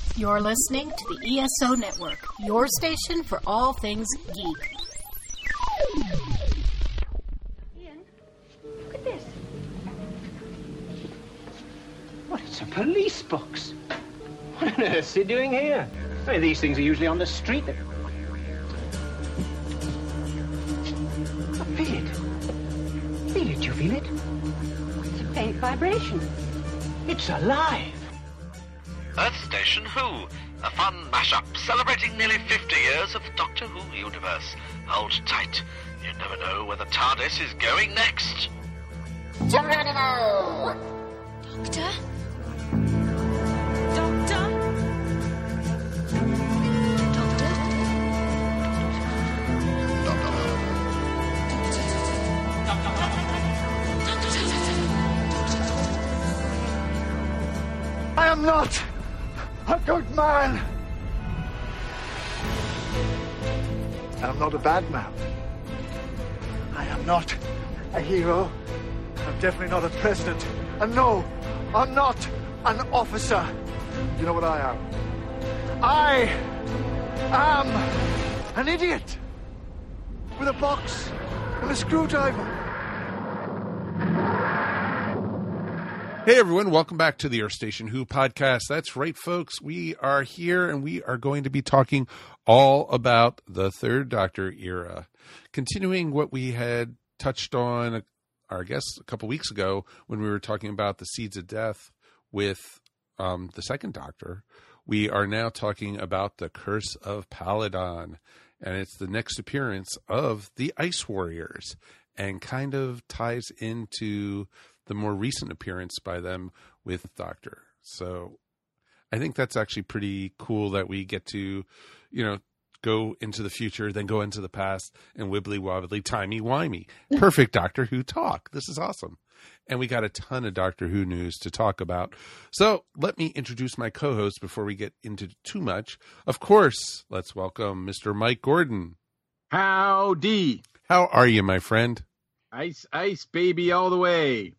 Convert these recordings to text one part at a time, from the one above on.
You're listening to the ESO Network, your station for all things geek. Ian, look at this. What, it's a police box. What on earth's he doing here? I mean, these things are usually on the street. Oh, feel it. Feel it, you feel it? It's a faint vibration. It's alive. Earth Station Who, a fun mashup celebrating nearly 50 years of the Doctor Who universe. Hold tight. You never know where the TARDIS is going next. Geronimo! Doctor? Doctor? I am not a good man. I'm not a bad man. I am not a hero. I'm definitely not a president. And no, I'm not an officer. You know what I am? I am an idiot with a box and a screwdriver. Hey everyone, welcome back to the Earth Station Who podcast. That's right, folks. We are here and we are going to be talking all about the Third Doctor era. Continuing what we had touched on, I guess, a couple weeks ago when we were talking about the Seeds of Death with the Second Doctor. We are now talking about the Curse of Paladon, and it's the next appearance of the Ice Warriors and kind of ties into the more recent appearance by them with Doctor. So I think that's actually pretty cool that we get to, go into the future, then go into the past and wibbly wobbly, timey wimey. Perfect Doctor Who talk. This is awesome. And we got a ton of Doctor Who news to talk about. So let me introduce my co-host before we get into too much. Of course, let's welcome Mr. Mike Gordon. Howdy. How are you, my friend? Ice, ice, baby, all the way.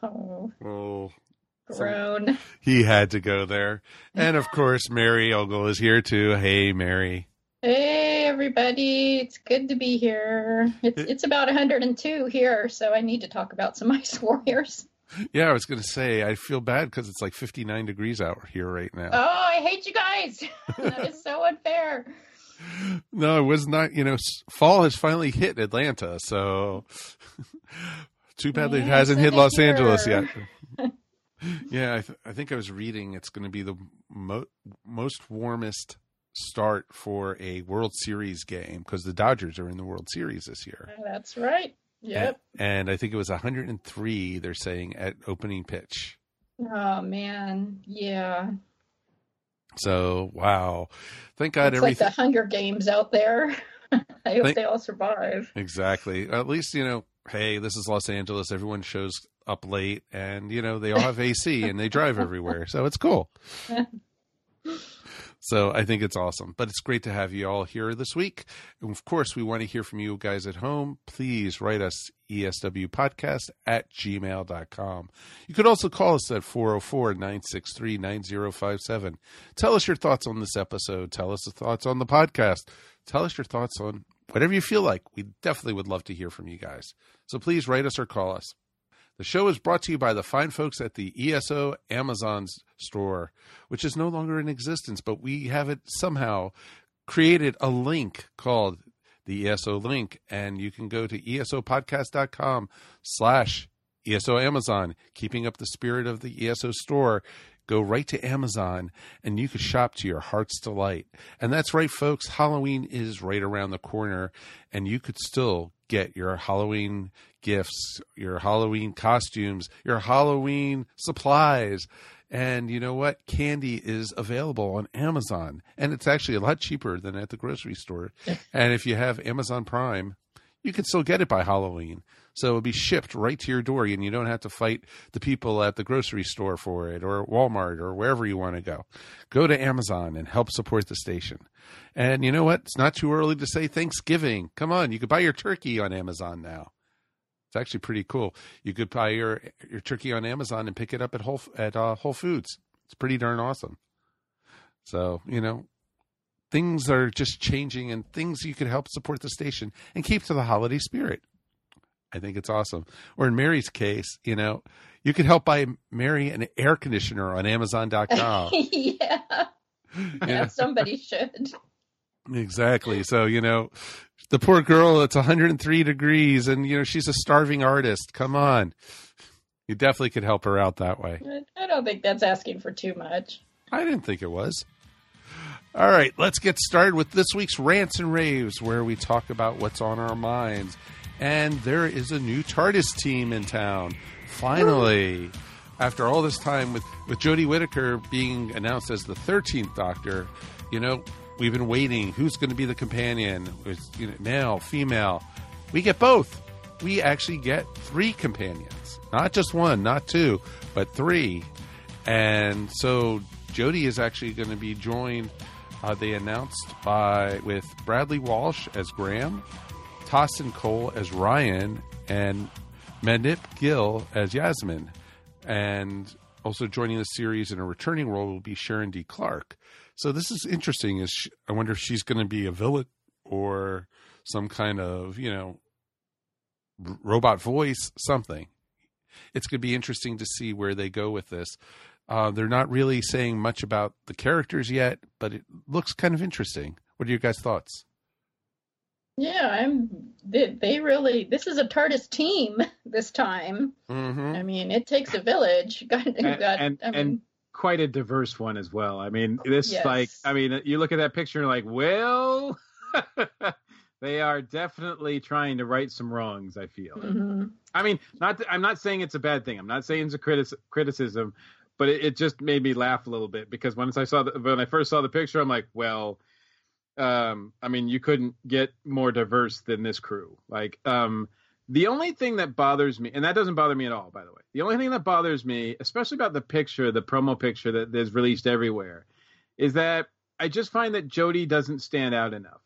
Oh, Grown. He had to go there. And of course, Mary Ogle is here too. Hey, Mary. Hey, everybody. It's good to be here. It's about 102 here, so I need to talk about some Ice Warriors. Yeah, I was going to say, I feel bad because it's like 59 degrees out here right now. Oh, I hate you guys. That is so unfair. No, it was not. Fall has finally hit Atlanta, so too bad it hasn't hit Los Angeles yet. Yeah, I think I was reading it's going to be the most warmest start for a World Series game because the Dodgers are in the World Series this year. That's right. Yep. And I think it was 103, they're saying, at opening pitch. Oh, man. Yeah. So, wow. Thank God it's like the Hunger Games out there. I hope they all survive. Exactly. At least, hey, this is Los Angeles. Everyone shows up late and, they all have AC and they drive everywhere. So it's cool. So I think it's awesome. But it's great to have you all here this week. And of course, we want to hear from you guys at home. Please write us eswpodcast@gmail.com. You could also call us at 404-963-9057. Tell us your thoughts on this episode. Tell us the thoughts on the podcast. Tell us your thoughts on whatever you feel like. We definitely would love to hear from you guys. So please write us or call us. The show is brought to you by the fine folks at the ESO Amazon store, which is no longer in existence, but we have it somehow created a link called the ESO link, and you can go to esopodcast.com/ESO Amazon, keeping up the spirit of the ESO store. Go right to Amazon, and you can shop to your heart's delight. And that's right, folks. Halloween is right around the corner, and you could still get your Halloween gifts, your Halloween costumes, your Halloween supplies. And you know what? Candy is available on Amazon, and it's actually a lot cheaper than at the grocery store. And if you have Amazon Prime, you can still get it by Halloween. So it'll be shipped right to your door, and you don't have to fight the people at the grocery store for it or Walmart or wherever you want to go. Go to Amazon and help support the station. And you know what? It's not too early to say Thanksgiving. Come on, you could buy your turkey on Amazon now. It's actually pretty cool. You could buy your turkey on Amazon and pick it up at Whole Foods. It's pretty darn awesome. So, things are just changing, and things you could help support the station and keep to the holiday spirit. I think it's awesome. Or in Mary's case, you could help buy Mary an air conditioner on Amazon.com. Yeah, somebody should. Exactly. So, the poor girl, it's 103 degrees and, she's a starving artist. Come on. You definitely could help her out that way. I don't think that's asking for too much. I didn't think it was. All right, let's get started with this week's Rants and Raves, where we talk about what's on our minds. And there is a new TARDIS team in town. Finally, after all this time with Jodie Whittaker being announced as the 13th Doctor, we've been waiting. Who's going to be the companion? Male, female. We get both. We actually get 3 companions. Not just 1, not 2, but 3. And so Jodie is actually going to be joined, they announced, with Bradley Walsh as Graham, Tossin Cole as Ryan, and Manip Gill as Yasmin. And also joining the series in a returning role will be Sharon D. Clarke. So this is interesting. I wonder if she's going to be a villain or some kind of, robot voice, something. It's going to be interesting to see where they go with this. They're not really saying much about the characters yet, but it looks kind of interesting. What are your guys' thoughts? Yeah, they really, this is a TARDIS team this time. Mm-hmm. I mean, it takes a village. And quite a diverse one as well. I mean, you look at that picture and you're like, well, they are definitely trying to right some wrongs, I feel. Mm-hmm. I mean, I'm not saying it's a bad thing. I'm not saying it's a criticism, but it just made me laugh a little bit because when I first saw the picture, I'm like, well, you couldn't get more diverse than this crew. The only thing that bothers me, and that doesn't bother me at all, by the way, the only thing that bothers me, especially about the promo picture that is released everywhere, is that I just find that Jodie doesn't stand out enough.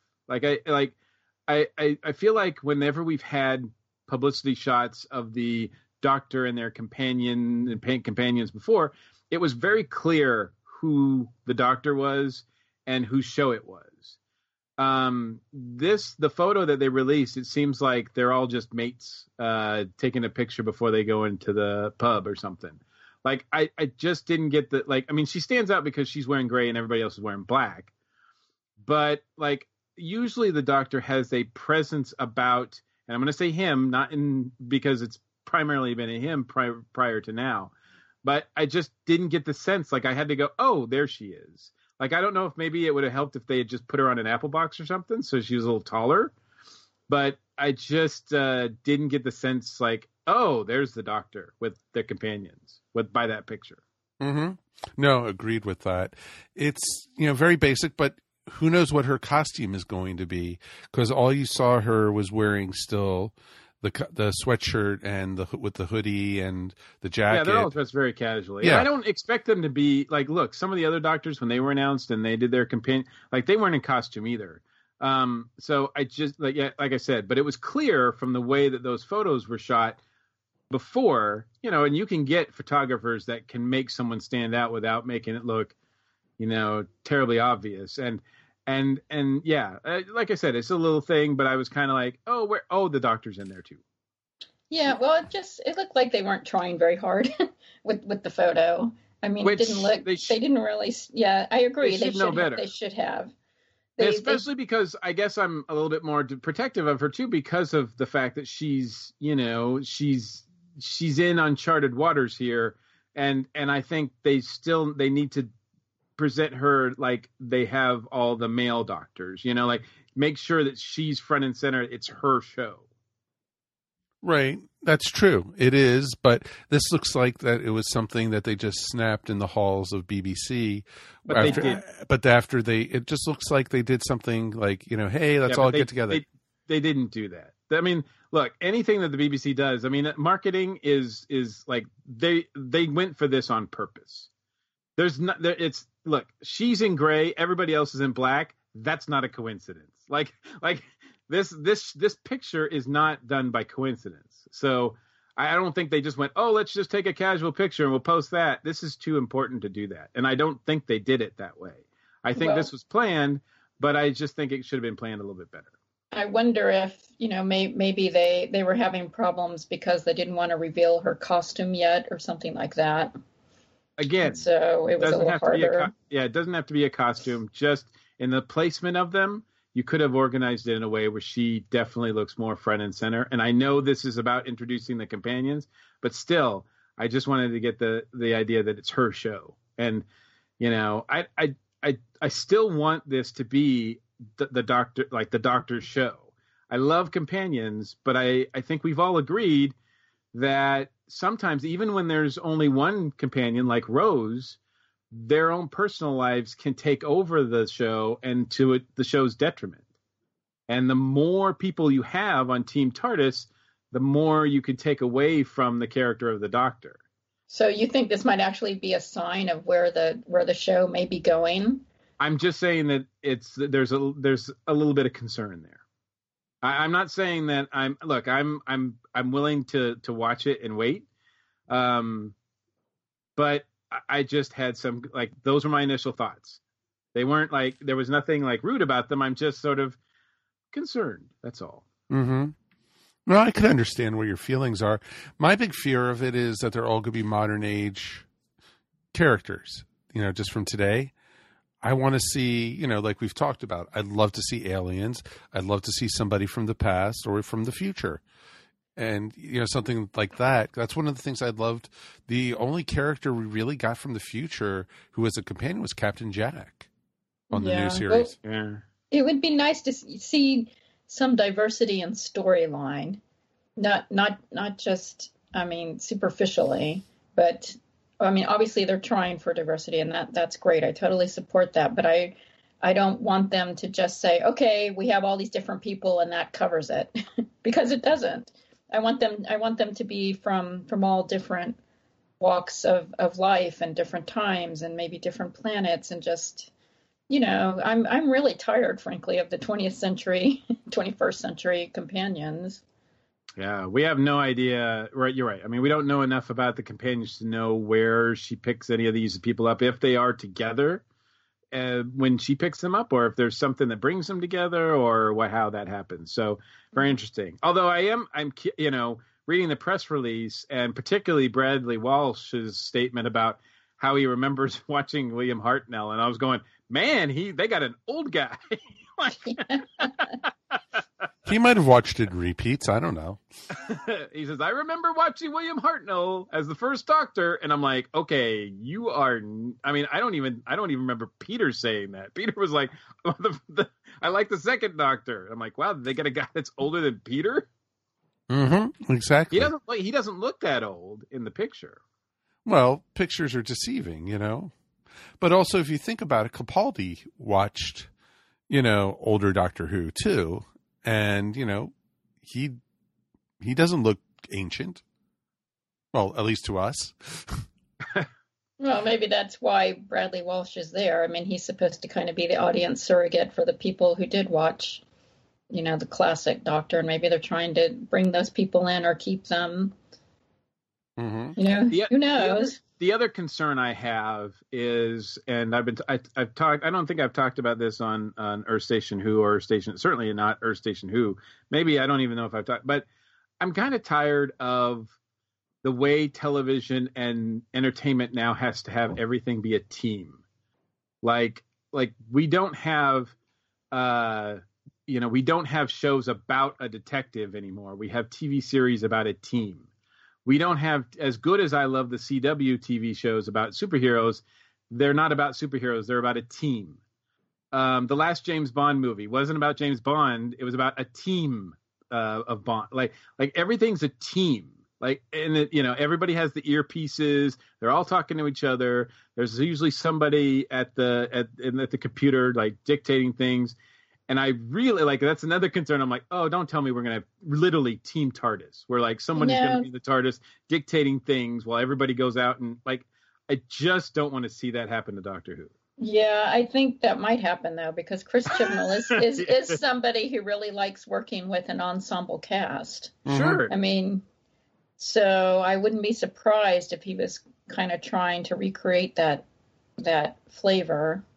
I feel like whenever we've had publicity shots of the Doctor and their companions before, it was very clear who the Doctor was and whose show it was. The photo that they released, it seems like they're all just mates taking a picture before they go into the pub or something. I just didn't get she stands out because she's wearing gray and everybody else is wearing black. But usually the Doctor has a presence about, and I'm going to say him, because it's primarily been a him prior to now. But I just didn't get the sense, I had to go, oh, there she is. I don't know if maybe it would have helped if they had just put her on an apple box or something, so she was a little taller. But I just didn't get the sense oh, there's the Doctor with the companions by that picture. Mm-hmm. No, agreed with that. It's, very basic, but who knows what her costume is going to be, because all you saw her was wearing still the sweatshirt and with the hoodie and the jacket. Yeah, they're all dressed very casually. Yeah. I don't expect them to be look, some of the other Doctors, when they were announced and they did their companion, they weren't in costume either. So I just like I said, but it was clear from the way that those photos were shot before, and you can get photographers that can make someone stand out without making it look, terribly obvious. And yeah, like I said, it's a little thing, but I was kind of the Doctor's in there too. Yeah, well, it looked like they weren't trying very hard with the photo. I mean, it didn't look, they didn't really, yeah, I agree. They should know better. They should have. Especially because I guess I'm a little bit more protective of her too, because of the fact that she's in uncharted waters here. And I think they need to present her like they have all the male Doctors, make sure that she's front and center. It's her show. Right. That's true. It is. But this looks like that it was something that they just snapped in the halls of BBC. But it just looks like they did something hey, let's all get together. They didn't do that. I mean, look, anything that the BBC does, marketing is they went for this on purpose. Look, she's in gray, everybody else is in black. That's not a coincidence. This picture is not done by coincidence. So I don't think they just went, oh, let's just take a casual picture and we'll post that. This is too important to do that. And I don't think they did it that way. I think this was planned, but I just think it should have been planned a little bit better. I wonder if, maybe they were having problems because they didn't want to reveal her costume yet or something like that. Again, and so it was a little harder. It doesn't have to be a costume. Just in the placement of them, you could have organized it in a way where she definitely looks more front and center. And I know this is about introducing the companions, but still, I just wanted to get the idea that it's her show. And, I still want this to be the Doctor, like the Doctor's show. I love companions, but I think we've all agreed that sometimes, even when there's only one companion like Rose, their own personal lives can take over the show and to the show's detriment. And the more people you have on Team TARDIS, the more you can take away from the character of the Doctor. So you think this might actually be a sign of where the show may be going? I'm just saying that there's a little bit of concern there. I'm not saying that I'm willing to watch it and wait. But I just had some, those were my initial thoughts. They weren't there was nothing rude about them. I'm just sort of concerned. That's all. Mm-hmm. Well, I could understand what your feelings are. My big fear of it is that they're all going to be modern age characters, just from today. I want to see, like we've talked about, I'd love to see aliens. I'd love to see somebody from the past or from the future. And, something like that. That's one of the things I loved. The only character we really got from the future who was a companion was Captain Jack on the new series. Well, it would be nice to see some diversity in storyline. Not just, superficially, but obviously they're trying for diversity, and that's great. I totally support that, but I don't want them to just say, okay, we have all these different people and that covers it, because it doesn't. I want them to be from all different walks of life and different times and maybe different planets, and just, I'm really tired, frankly, of the 20th century, 21st century companions. Yeah, we have no idea. Right, you're right. We don't know enough about the companions to know where she picks any of these people up, if they are together when she picks them up, or if there's something that brings them together, or how that happens. So very interesting. Although I'm reading the press release, and particularly Bradley Walsh's statement about how he remembers watching William Hartnell, and I was going, man, they got an old guy. He might have watched it in repeats. I don't know. He says, I remember watching William Hartnell as the first Doctor. And I'm like, okay, you are, I don't even remember Peter saying that. Peter was like, I like the second Doctor. I'm like, wow, they got a guy that's older than Peter? Mm-hmm. Exactly. He doesn't look that old in the picture. Well, pictures are deceiving, But also, if you think about it, Capaldi watched, older Doctor Who too. And, he doesn't look ancient. Well, at least to us. Well, maybe that's why Bradley Walsh is there. He's supposed to kind of be the audience surrogate for the people who did watch, the classic Doctor. And maybe they're trying to bring those people in or keep them. Mm-hmm. Who knows? The other concern I have is, and I've talked. I don't think I've talked about this on Earth Station Who or Station, certainly not Earth Station Who. Maybe I don't even know if I've talked, but I'm kind of tired of the way television and entertainment now has to have everything be a team. Like we don't have, we don't have shows about a detective anymore. We have TV series about a team. We don't have, as good as I love the CW TV shows about superheroes, they're not about superheroes. They're about a team. The last James Bond movie wasn't about James Bond. It was about a team of Bond. Like everything's a team. Everybody has the earpieces. They're all talking to each other. There's usually somebody at the computer dictating things. And I really that's another concern. I'm like, oh, don't tell me we're going to have literally Team TARDIS, where somebody's going to be the TARDIS dictating things while everybody goes out, and I just don't want to see that happen to Doctor Who. Yeah, I think that might happen though, because Chris Chibnall is somebody who really likes working with an ensemble cast. Sure. So I wouldn't be surprised if he was kind of trying to recreate that flavor.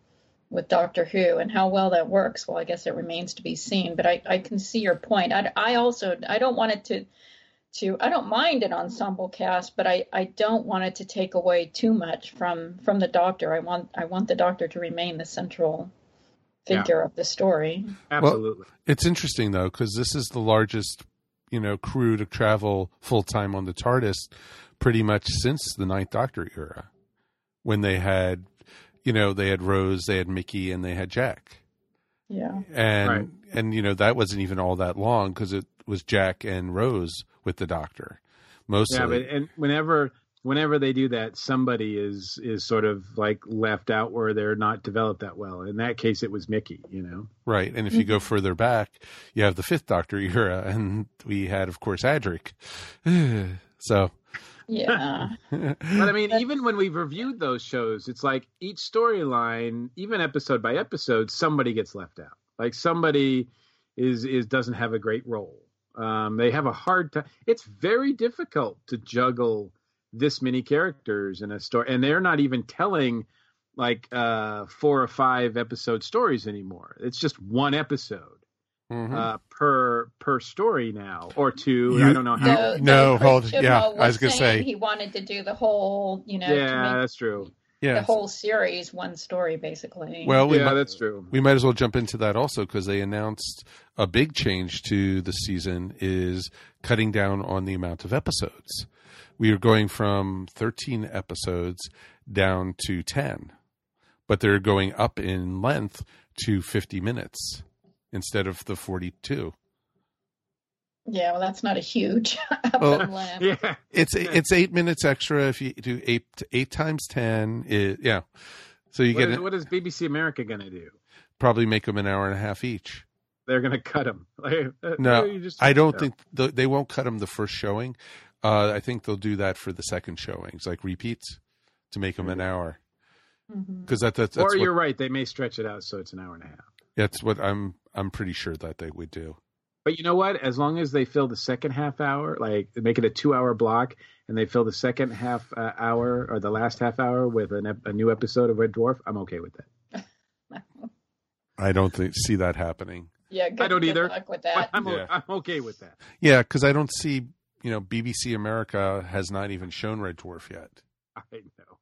with Doctor Who, and how well that works. Well, I guess it remains to be seen. But I can see your point. I don't want it to. I don't mind an ensemble cast, but I don't want it to take away too much from the Doctor. I want the Doctor to remain the central figure of the story. Absolutely. Well, it's interesting though, because this is the largest, crew to travel full time on the TARDIS pretty much since the Ninth Doctor era, when they had, they had Rose, they had Mickey, and they had Jack. Yeah. And that wasn't even all that long, because it was Jack and Rose with the Doctor mostly. Yeah, and whenever they do that, somebody is sort of like left out where they're not developed that well. In that case, it was Mickey, Right. And if you go further back, you have the Fifth Doctor era, and we had, of course, Adric. So. Yeah. But I mean, even when we've reviewed those shows, it's like each storyline, even episode by episode, somebody gets left out. Like somebody doesn't have a great role. They have a hard time. It's very difficult to juggle this many characters in a story, and they're not even telling like 4 or 5 episode stories anymore. It's just one episode per story now, or 2. I don't know how. I was going to say he wanted to do the whole, that's true. Yeah, the whole series, one story, basically. Well, that's true. We might as well jump into that also, because they announced a big change to the season is cutting down on the amount of episodes. We are going from 13 episodes down to 10, but they're going up in length to 50 minutes instead of the 42. Yeah, well, that's not a huge up in length. Yeah, it's 8 minutes extra if you do 8 times 10. So you get what is BBC America going to do? Probably make them an hour and a half each. They're going to cut them. No, I don't think they won't cut them the first showing. I think they'll do that for the second showings, like repeats, to make them an hour. Because that's or you're right, they may stretch it out so it's an hour and a half. That's what I'm pretty sure that they would do. But you know what? As long as they fill the second half hour, like make it a 2-hour block, and they fill the second half hour or the last half hour with a new episode of Red Dwarf, I'm okay with that. I don't see that happening. Yeah, I don't either. Good luck with that. I'm okay with that. Yeah, because I don't see. BBC America has not even shown Red Dwarf yet. I know.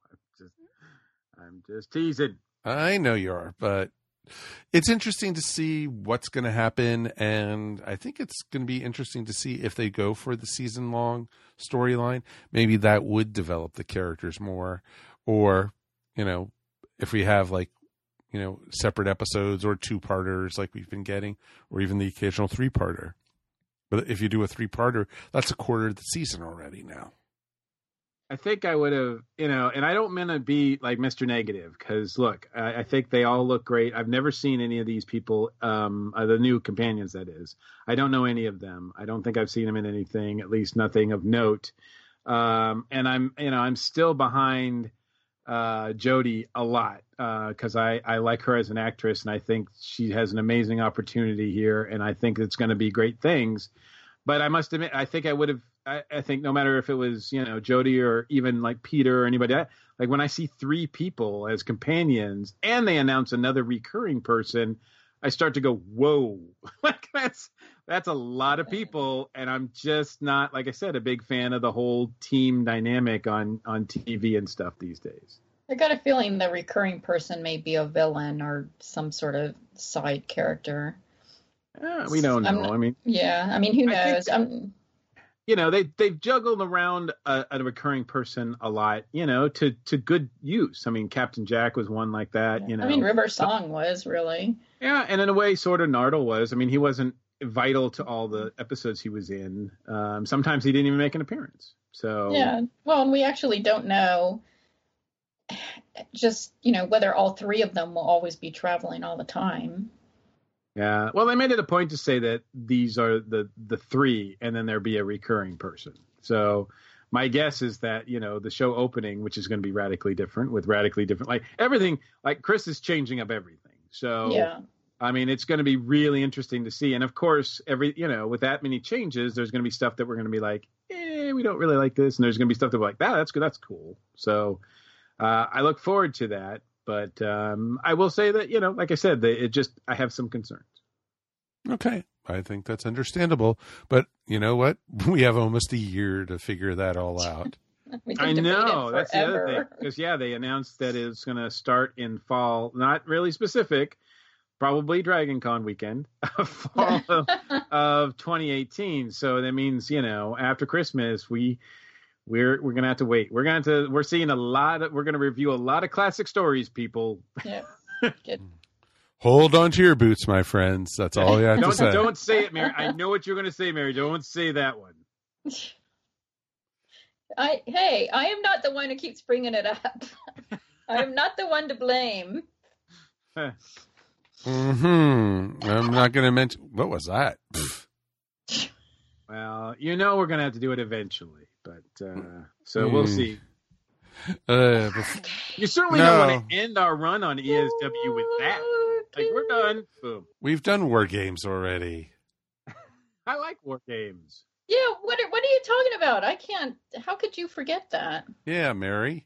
I'm just teasing. I know you are, but it's interesting to see what's going to happen, and I think it's going to be interesting to see if they go for the season-long storyline. Maybe that would develop the characters more, or if we have separate episodes or 2-parters like we've been getting, or even the occasional 3-parter. But if you do a 3-parter, that's a quarter of the season already now. I think I would have, and I don't mean to be like Mr. Negative, because look, I think they all look great. I've never seen any of these people, the new companions, that is. I don't know any of them. I don't think I've seen them in anything, at least nothing of note. And I'm still behind Jodie a lot, because I like her as an actress, and I think she has an amazing opportunity here, and I think it's going to be great things. But I must admit, I think I would have. I think no matter if it was Jodie or even like Peter or anybody, like when I see 3 people as companions and they announce another recurring person, I start to go, whoa, like that's a lot of people, and I'm just not, like I said, a big fan of the whole team dynamic on TV and stuff these days. I got a feeling the recurring person may be a villain or some sort of side character. We don't know. Who knows? They've juggled around a recurring person a lot, to good use. I mean, Captain Jack was one like that, I mean, River Song was really. Yeah, and in a way, sort of Nardole was. I mean, he wasn't vital to all the episodes he was in. Sometimes he didn't even make an appearance. So yeah, well, and we actually don't know just, whether all 3 of them will always be traveling all the time. Yeah, well, they made it a point to say that these are the 3, and then there'll be a recurring person. So my guess is that, the show opening, which is going to be radically different, with radically different, like everything, like Chris is changing up everything. So, yeah. I mean, it's going to be really interesting to see. And of course, with that many changes, there's going to be stuff that we're going to be like, we don't really like this. And there's going to be stuff that we're like, that's good. That's cool. So I look forward to that. But I will say that, like I said, I have some concerns. Okay. I think that's understandable. But you know what? We have almost a year to figure that all out. I know. That's the other thing. Because, they announced that it's going to start in fall, not really specific, probably Dragon Con weekend, fall of 2018. So that means, after Christmas, we're going to have to wait. We're going to review a lot of classic stories, people. Yeah. Good. Hold on to your boots, my friends. That's all you have to say. Don't say it, Mary. I know what you're going to say, Mary. Don't say that one. I am not the one who keeps bringing it up. I am not the one to blame. I'm not going to mention. What was that? Well, we're going to have to do it eventually, but so we'll see. You certainly don't want to end our run on ESW with that. Like, we're done. Boom. We've done war games already. I like war games. Yeah, what are you talking about? I can't. How could you forget that? Yeah, Mary.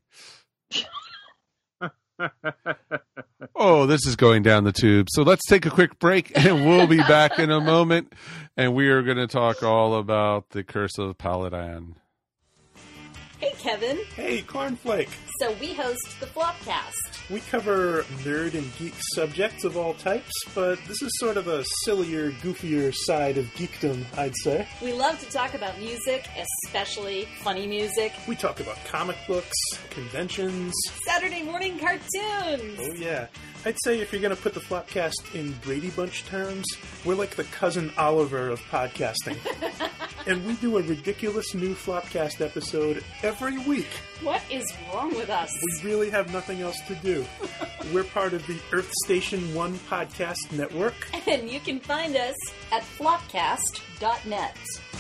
Oh, this is going down the tube. So let's take a quick break, and we'll be back in a moment. And we are going to talk all about the Curse of Paladin. Hey, Kevin. Hey, Cornflake. So we host the Flopcast. We cover nerd and geek subjects of all types, but this is sort of a sillier, goofier side of geekdom, I'd say. We love to talk about music, especially funny music. We talk about comic books, conventions. Saturday morning cartoons. Oh, yeah. I'd say if you're going to put the Flopcast in Brady Bunch terms, we're like the cousin Oliver of podcasting. And we do a ridiculous new Flopcast episode every week. What is wrong with us? We really have nothing else to do. We're part of the Earth Station 1 podcast network. And you can find us at flopcast.net.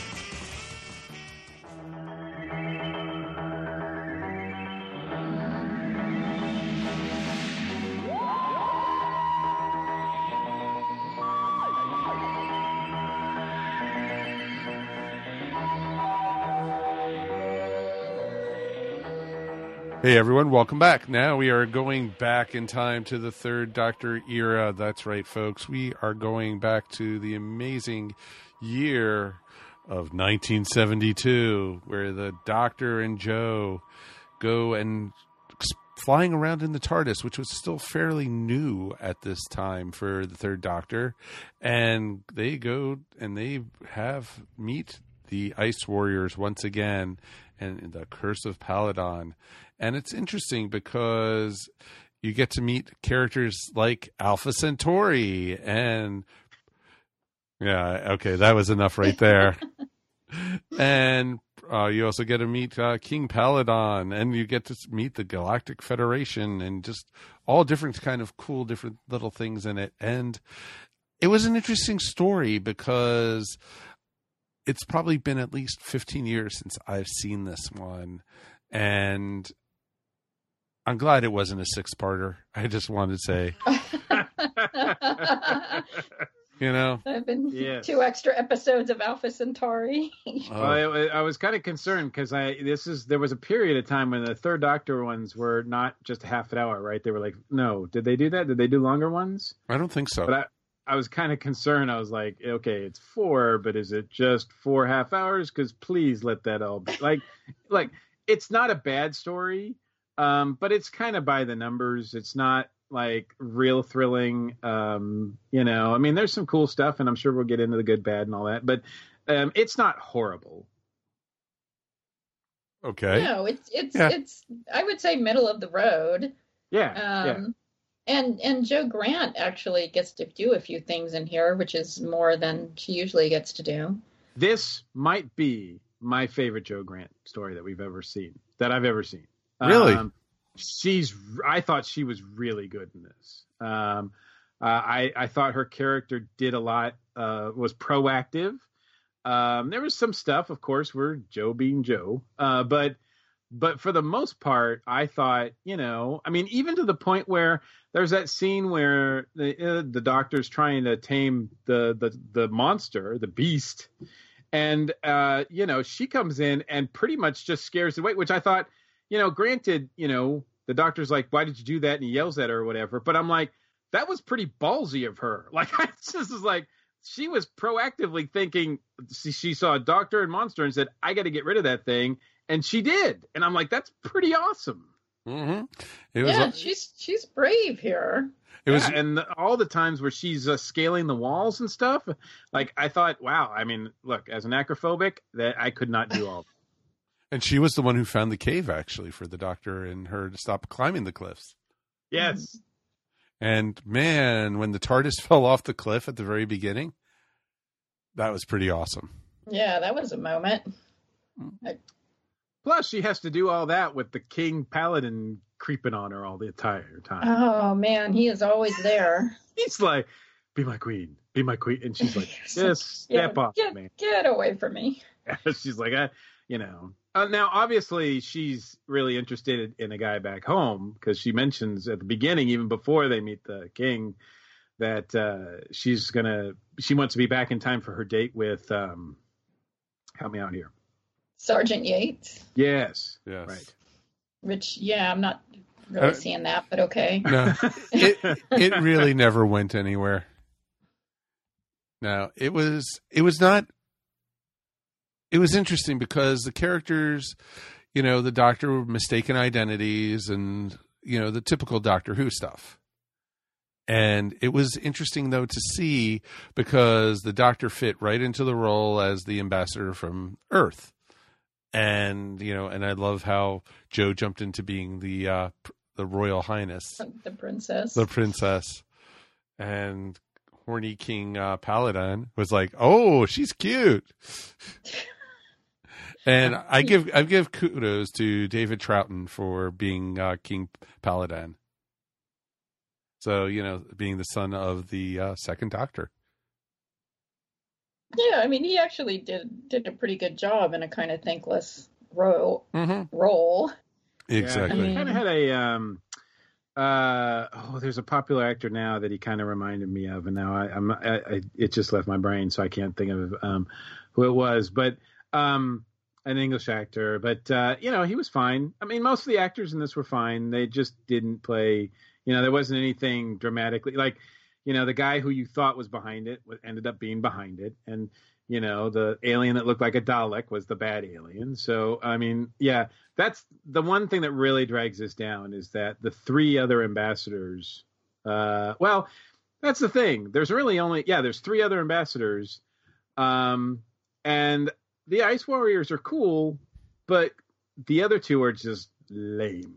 Hey everyone, welcome back. Now we are going back in time to the Third Doctor era. That's right, folks. We are going back to the amazing year of 1972, where the Doctor and Joe go and flying around in the TARDIS, which was still fairly new at this time for the Third Doctor. And they go and they meet the Ice Warriors once again and the Curse of Paladin. And it's interesting because you get to meet characters like Alpha Centauri and that was enough right there. And you also get to meet King Paladin, and you get to meet the Galactic Federation and just all different kind of cool, different little things in it. And it was an interesting story because it's probably been at least 15 years since I've seen this one. And I'm glad it wasn't a 6-parter. I just wanted to say, I've been 2 extra episodes of Alpha Centauri. I was kind of concerned because there was a period of time when the Third Doctor ones were not just a half an hour, right? They were like, no, did they do that? Did they do longer ones? I don't think so. But I was kind of concerned. I was like, okay, it's 4, but is it just 4 half hours? Because please let that all be like it's not a bad story. But it's kind of by the numbers. It's not like real thrilling. I mean, there's some cool stuff, and I'm sure we'll get into the good, bad, and all that. But it's not horrible. Okay. No, it's I would say middle of the road. Yeah. And Joe Grant actually gets to do a few things in here, which is more than she usually gets to do. This might be my favorite Joe Grant story that I've ever seen. Really? I thought she was really good in this. I thought her character did a lot, was proactive. There was some stuff, of course, where Joe being Joe. But for the most part, I thought, even to the point where there's that scene where the Doctor's trying to tame the monster, the beast. And, she comes in and pretty much just scares it away, which I thought, granted, the doctor's like, why did you do that? And he yells at her or whatever. But I'm like, that was pretty ballsy of her. Like, I just was like, she was proactively thinking, she saw a doctor and monster and said, I got to get rid of that thing. And she did. And I'm like, that's pretty awesome. Mm-hmm. She's brave here. It was, and all the times where she's scaling the walls and stuff, like I thought, wow. I mean, look, as an acrophobic, that I could not do all that. And she was the one who found the cave, actually, for the doctor and her to stop climbing the cliffs. Yes. And man, when the TARDIS fell off the cliff at the very beginning, that was pretty awesome. Yeah, that was a moment. Plus, she has to do all that with the King Paladin creeping on her all the entire time. Oh, man, he is always there. He's like, be my queen, be my queen. And she's like, just step off, man. Get away from me. She's like, now, obviously, she's really interested in a guy back home because she mentions at the beginning, even before they meet the king, that she wants to be back in time for her date with, help me out here. Sergeant Yates? Yes. Right. Which, I'm not really seeing that, but okay. No, it really never went anywhere. No, it was not. It was interesting because the characters, the Doctor were mistaken identities and, the typical Doctor Who stuff. And it was interesting, though, to see because the Doctor fit right into the role as the ambassador from Earth. And, and I love how Joe jumped into being the Royal Highness. The princess. The princess. And horny King Paladin was like, oh, she's cute. And I give kudos to David Troughton for being King Paladin. So, being the son of the second Doctor. Yeah, I mean, he actually did a pretty good job in a kind of thankless role. Exactly. Yeah, he kind of had there's a popular actor now that he kind of reminded me of, and now it just left my brain, so I can't think of who it was, but an English actor. But he was fine. I mean, most of the actors in this were fine. They just didn't play. There wasn't anything dramatically like. The guy who you thought was behind it ended up being behind it. And, the alien that looked like a Dalek was the bad alien. So, I mean, that's the one thing that really drags this down is that the three other ambassadors, that's the thing. There's really there's three other ambassadors. And the Ice Warriors are cool, but the other two are just lame.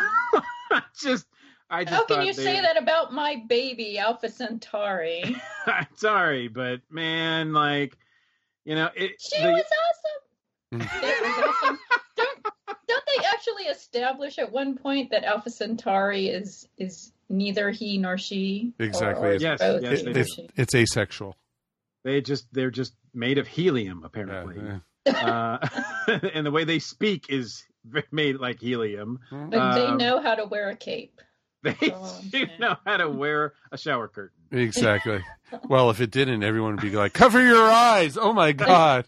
How can you say that about my baby, Alpha Centauri? Sorry, but man, she was awesome. That was awesome. Don't they actually establish at one point that Alpha Centauri is neither he nor she? Exactly. Yes, it's asexual. They're just made of helium, apparently. Yeah. And the way they speak is made like helium. But they know how to wear a cape. They do know how to wear a shower curtain. Exactly. Well, if it didn't, everyone would be like, cover your eyes. Oh, my God.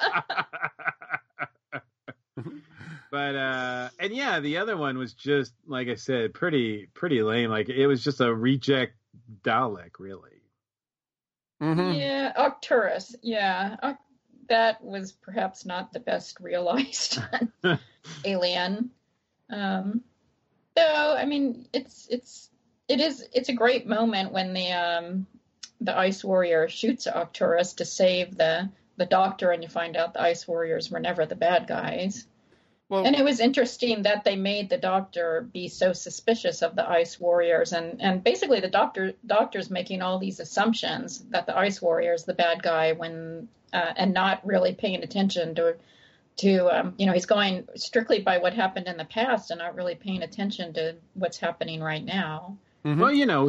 But, the other one was just, like I said, pretty lame. Like, it was just a reject Dalek, really. Mm-hmm. Yeah, Arcturus. Yeah. That was perhaps not the best realized alien. So, I mean, it's a great moment when the Ice Warrior shoots Arcturus to save the Doctor, and you find out the Ice Warriors were never the bad guys. Well, and it was interesting that they made the Doctor be so suspicious of the Ice Warriors, and basically the Doctor's making all these assumptions that the Ice Warrior is the bad guy when and not really paying attention to he's going strictly by what happened in the past and not really paying attention to what's happening right now. Mm-hmm. Well,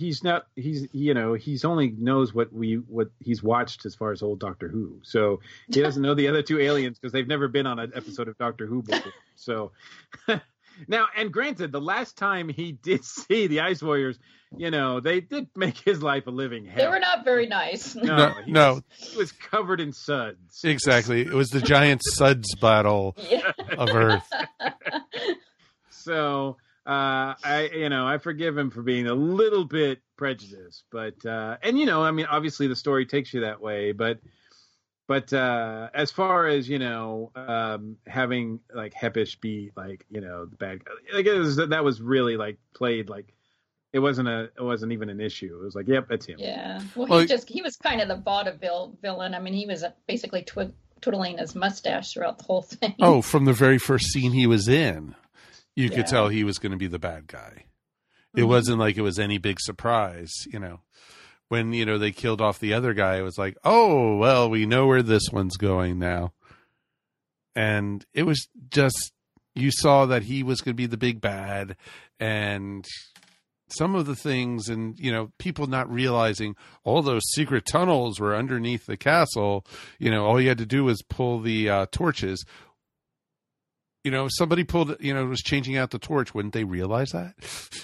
he's only knows what he's watched as far as old Doctor Who. So he doesn't know the other two aliens because they've never been on an episode of Doctor Who before. So now, and granted, the last time he did see the Ice Warriors, they did make his life a living hell. They were not very nice. No. He was covered in suds. Exactly. It was the giant suds battle of Earth. So, I forgive him for being a little bit prejudiced, but I mean, obviously the story takes you that way, but as far as having like Hepish be like the bad guy, like that was really like played like it wasn't even an issue. It was like, yep, that's him. Yeah. Well, he was kind of the vaudeville villain. I mean, he was basically twiddling his mustache throughout the whole thing. Oh, from the very first scene he was in, you could tell he was going to be the bad guy. It wasn't like it was any big surprise, When, they killed off the other guy, it was like, oh, well, we know where this one's going now. And it was just, you saw that he was going to be the big bad, and some of the things, and people not realizing all those secret tunnels were underneath the castle. All you had to do was pull the torches. If somebody pulled, was changing out the torch, wouldn't they realize that?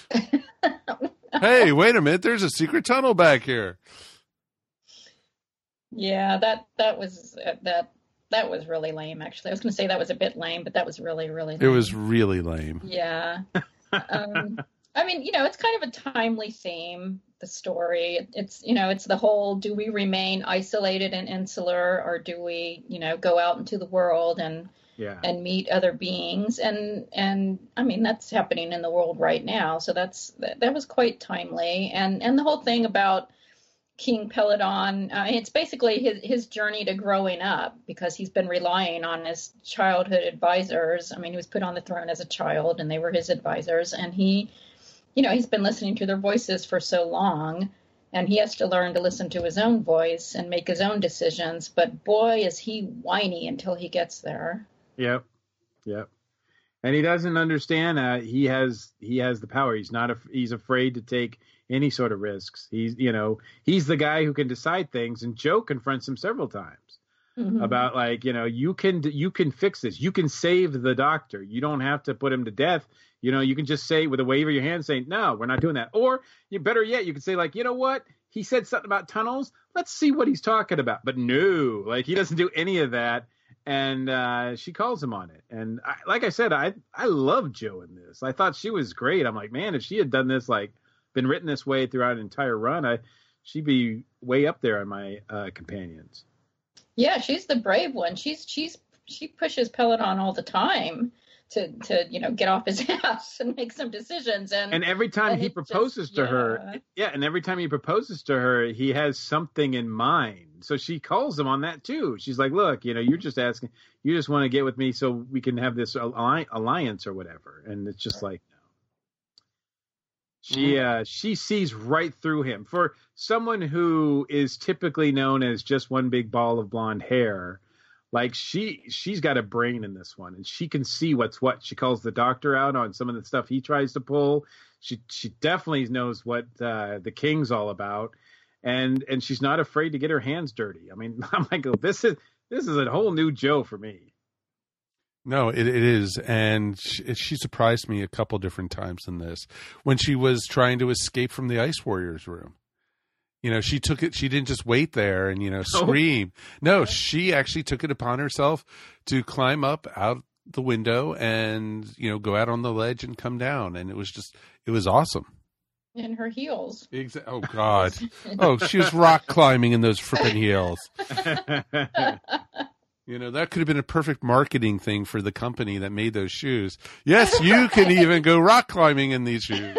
Hey, wait a minute! There's a secret tunnel back here. Yeah, that was really lame. Actually, I was going to say that was a bit lame, but that was really, really lame. It was really lame. Yeah. I mean, it's kind of a timely theme, the story. It's, it's the whole, do we remain isolated and insular, or do we, go out into the world and meet other beings? And I mean, that's happening in the world right now. So that was quite timely. And the whole thing about King Peladon, it's basically his journey to growing up, because he's been relying on his childhood advisors. I mean, he was put on the throne as a child, and they were his advisors, and he's been listening to their voices for so long, and he has to learn to listen to his own voice and make his own decisions. But boy, is he whiny until he gets there. Yep. And he doesn't understand. He has the power. He's afraid to take any sort of risks. He's the guy who can decide things. And Joe confronts him several times about like, you can fix this. You can save the doctor. You don't have to put him to death. You can just say with a wave of your hand saying, no, we're not doing that. Or better yet, you can say like, you know what? He said something about tunnels. Let's see what he's talking about. But no, like he doesn't do any of that. And she calls him on it. And like I said, I love Joe in this. I thought she was great. I'm like, man, if she had done this, like been written this way throughout an entire run, she'd be way up there on my companions. Yeah, she's the brave one. She pushes Peladon all the time to get off his ass and make some decisions. And every time he proposes to her, and every time he proposes to her, he has something in mind. So she calls him on that too. She's like, look, you're just asking, you just want to get with me so we can have this alliance or whatever. And it's just like, no. She sees right through him. For someone who is typically known as just one big ball of blonde hair, like she's got a brain in this one, and she can see what's what. She calls the doctor out on some of the stuff he tries to pull. She definitely knows what the king's all about, and she's not afraid to get her hands dirty. I mean, I'm like, this is a whole new Joe for me. No, it is, and she surprised me a couple different times in this when she was trying to escape from the Ice Warriors room. She took it. She didn't just wait there and, scream. No, she actually took it upon herself to climb up out the window and, go out on the ledge and come down. And it was awesome. In her heels. Oh, God. Oh, she was rock climbing in those frippin' heels. That could have been a perfect marketing thing for the company that made those shoes. Yes, you can even go rock climbing in these shoes.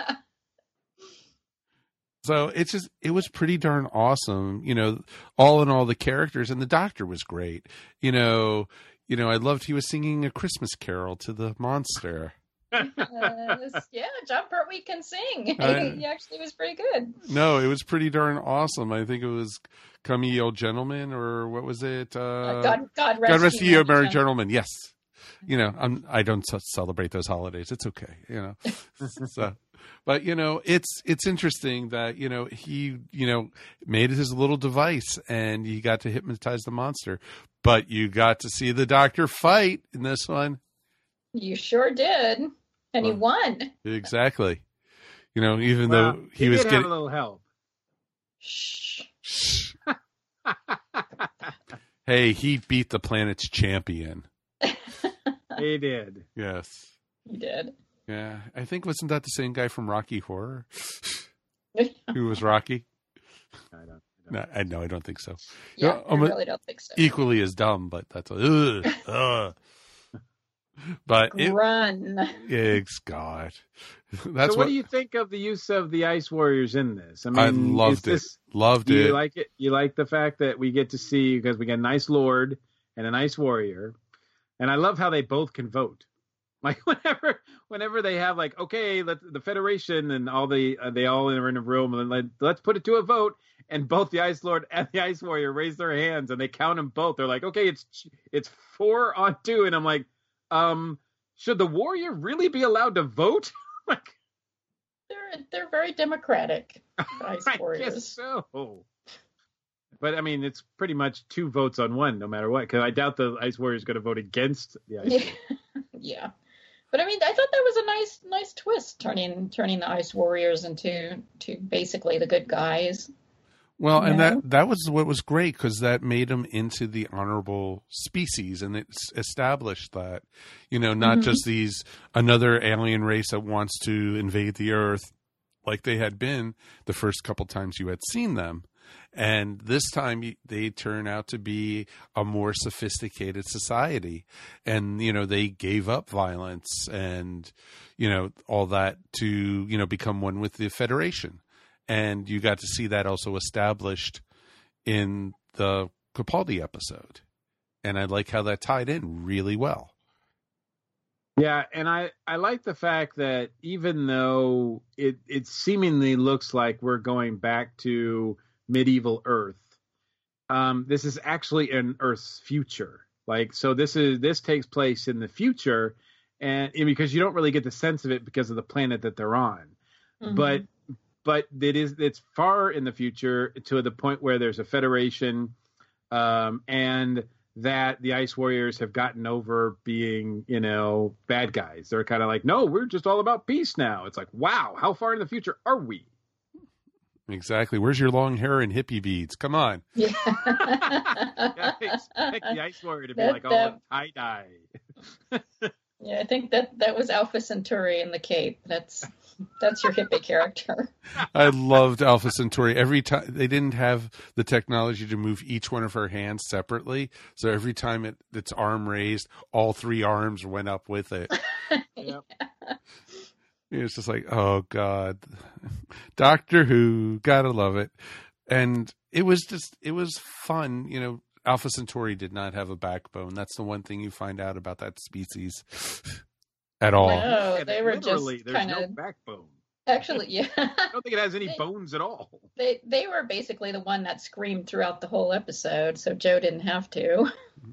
So it was pretty darn awesome, all in all, the characters, and the doctor was great. I loved he was singing A Christmas Carol to the monster. Yeah, John Pertwee can sing. He actually was pretty good. No, it was pretty darn awesome. I think it was Come Ye Old Gentlemen, or what was it? God Rest Ye, Merry Gentlemen. Yes. I don't celebrate those holidays. It's okay, So, but it's interesting that he made his little device and he got to hypnotize the monster, but you got to see the doctor fight in this one. You sure did, and he won. Exactly. Even though he was getting a little help. Shh. Hey, he beat the planet's champion. He did. Yes. He did. Yeah, I think wasn't that the same guy from Rocky Horror who was Rocky? I don't. No, I don't think so. Yeah, I really don't think so. Equally as dumb, but that's But run. God. That's what do you think of the use of the Ice Warriors in this? I mean, I loved it. Loved it. You like it? You like the fact that we get to see, because we get an Ice Lord and an Ice Warrior, and I love how they both can vote. Like whenever they have like, okay, the Federation and all they all are in a room and let's put it to a vote, and both the Ice Lord and the Ice Warrior raise their hands and they count them both. They're like, okay, it's 4-2, and I'm like, should the Warrior really be allowed to vote? Like, they're very democratic. Ice Warriors. I guess so. But I mean, it's pretty much 2 votes on 1, no matter what. Because I doubt the Ice Warrior is going to vote against the Ice Warrior. Yeah. But I mean, I thought that was a nice twist, turning the Ice Warriors into basically the good guys. Well, and that was what was great, because that made them into the honorable species, and it's established that, not just another alien race that wants to invade the Earth like they had been the first couple times you had seen them. And this time they turn out to be a more sophisticated society. And, they gave up violence and, all that to, become one with the Federation. And you got to see that also established in the Capaldi episode. And I like how that tied in really well. Yeah, and I like the fact that even though it seemingly looks like we're going back to medieval Earth, this is actually in Earth's future. Like, so this takes place in the future, and because you don't really get the sense of it because of the planet that they're on. Mm-hmm. But it's far in the future to the point where there's a Federation, and that the Ice Warriors have gotten over being, bad guys. They're kind of like, no, we're just all about peace now. It's like, wow, how far in the future are we? Exactly. Where's your long hair and hippie beads? Come on. Yeah. I expect the Ice Warrior to be all tie-dye. Yeah, I think that was Alpha Centauri in the cape. That's your hippie character. I loved Alpha Centauri. Every time they didn't have the technology to move each one of her hands separately, so every time its arm raised, all 3 arms went up with it. Yep. It was just like, oh God, Doctor Who, gotta love it. And it was fun. Alpha Centauri did not have a backbone. That's the one thing you find out about that species at all. No, they were just kind of no backbone. Actually, yeah. I don't think it has any bones at all. They were basically the one that screamed throughout the whole episode, so Joe didn't have to.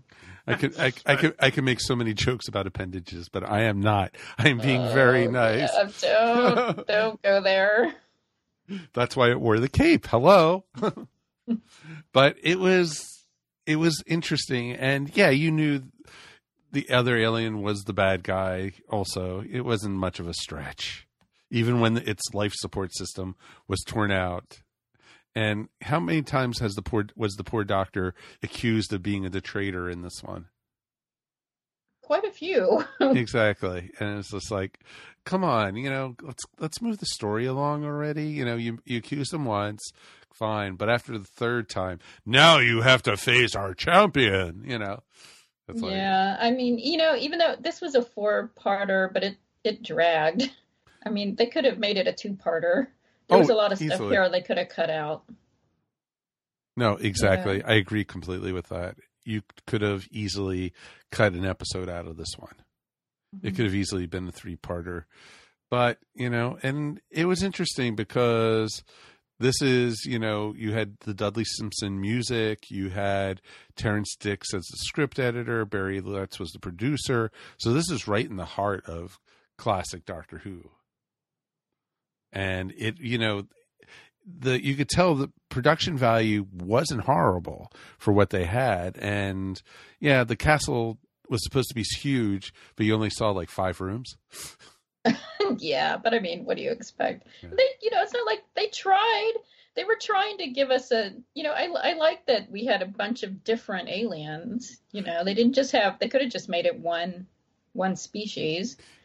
I could make so many jokes about appendages, but I am not. I am being very nice. Yeah, don't go there. That's why it wore the cape. Hello. But it was interesting, and yeah, you knew the other alien was the bad guy. Also, it wasn't much of a stretch, even when its life support system was torn out. And how many times was the poor doctor accused of being a traitor in this one? Quite a few. Exactly. And it's just like, come on, let's move the story along already. You accused him once, fine, but after the 3rd time, now you have to face our champion. It's like, yeah, I mean, even though this was a 4-parter, but it dragged. I mean, they could have made it a 2-parter. There was a lot of stuff here they could have cut out. No, exactly. Yeah. I agree completely with that. You could have easily cut an episode out of this one. Mm-hmm. It could have easily been a 3-parter. But, and it was interesting because this is, you had the Dudley Simpson music, you had Terrence Dicks as the script editor, Barry Letts was the producer. So this is right in the heart of classic Doctor Who. And it, you could tell the production value wasn't horrible for what they had. And yeah, the castle was supposed to be huge, but you only saw like 5 rooms. Yeah, but I mean, what do you expect? Yeah. It's not like they tried. They were trying to give us I like that we had a bunch of different aliens. They didn't just they could have just made it one species.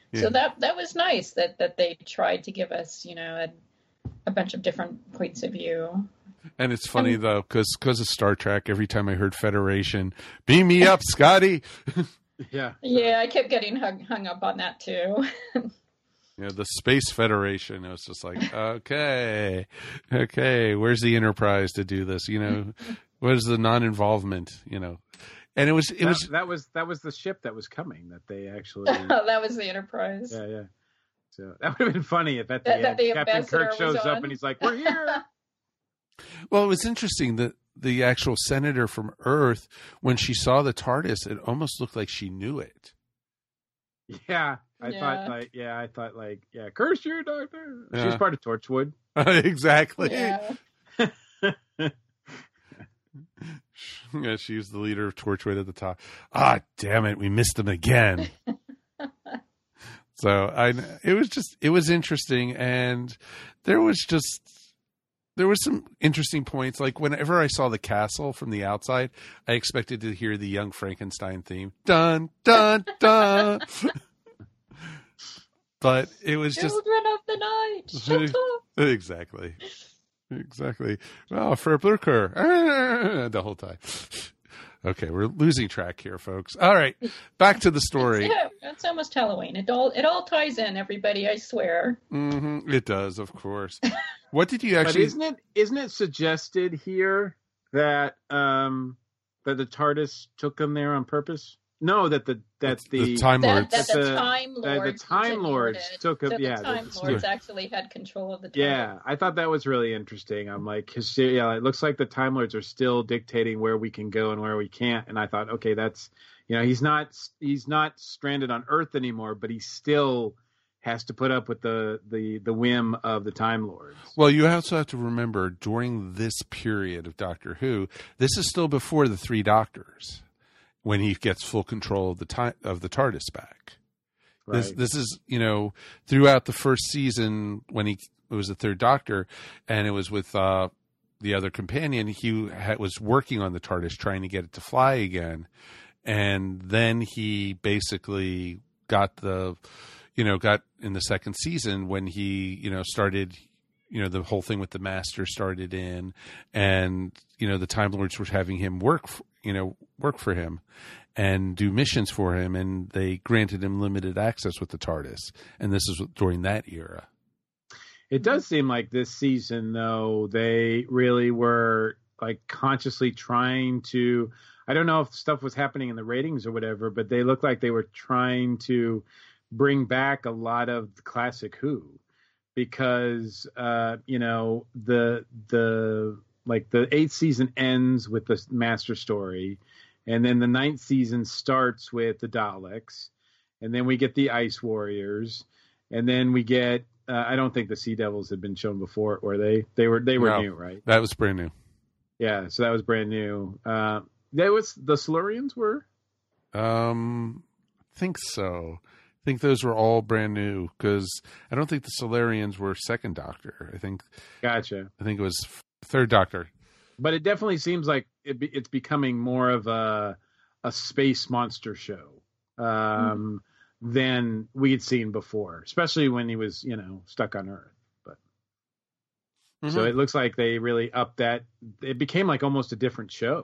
So that was nice that they tried to give us, a bunch of different points of view. And it's funny, though, because of Star Trek, every time I heard Federation, beam me up, Scotty. Yeah. Yeah, I kept getting hung up on that, too. The Space Federation. It was just like, okay, where's the Enterprise to do this? Where's the non-involvement? And it was that was the ship that was coming that they actually. That was the Enterprise. Yeah. So that would have been funny if at the end Captain Kirk shows up and he's like, "We're here." Well, it was interesting that the actual senator from Earth, when she saw the TARDIS, it almost looked like she knew it. Yeah. I thought curse you, Doctor. Yeah. She's part of Torchwood. Exactly. Yeah. Yeah, she's the leader of Torchwood at the top. Ah, damn it, we missed them again. So it was interesting, and there was some interesting points. Like whenever I saw the castle from the outside, I expected to hear the Young Frankenstein theme. Dun dun dun. But it was Children of the night, shut up. Exactly. Well, Verblücker the whole time. Okay, we're losing track here, folks. All right, back to the story. It's almost Halloween. It all ties in, everybody. I swear. Mm-hmm. It does, of course. What did you actually? But isn't it suggested here that the TARDIS took them there on purpose? No, that the Time Lords. The Time Lords took them. The Time Lords actually had control of the Time. Yeah, I thought that was really interesting. I'm like, it looks like the Time Lords are still dictating where we can go and where we can't. And I thought, okay, that's he's not stranded on Earth anymore, but he still has to put up with the whim of the Time Lords. Well, you also have to remember during this period of Doctor Who, this is still before the Three Doctors. When he gets full control of the TARDIS back. Right. This is, throughout the first season when it was the Third Doctor and it was with the other companion, he was working on the TARDIS trying to get it to fly again. And then he basically got in the second season when he, started, the whole thing with the Master started in and, the Time Lords were having him work for him and do missions for him, and they granted him limited access with the TARDIS. And this is during that era. It does seem like this season, though, they really were like consciously trying to, I don't know if stuff was happening in the ratings or whatever, but they looked like they were trying to bring back a lot of the classic Who, because, the 8th season ends with the Master story, and then the 9th season starts with the Daleks, and then we get the Ice Warriors, and then we get I don't think the Sea Devils had been shown before, were they? They were new, right? That was brand new. Yeah, so that was brand new. That was the Silurians were. I think so. I think those were all brand new because I don't think the Silurians were Second Doctor. Gotcha. I think it was Third Doctor. But it definitely seems like it's becoming more of a space monster show than we had seen before, especially when he was, stuck on Earth. But so it looks like they really upped that. It became like almost a different show.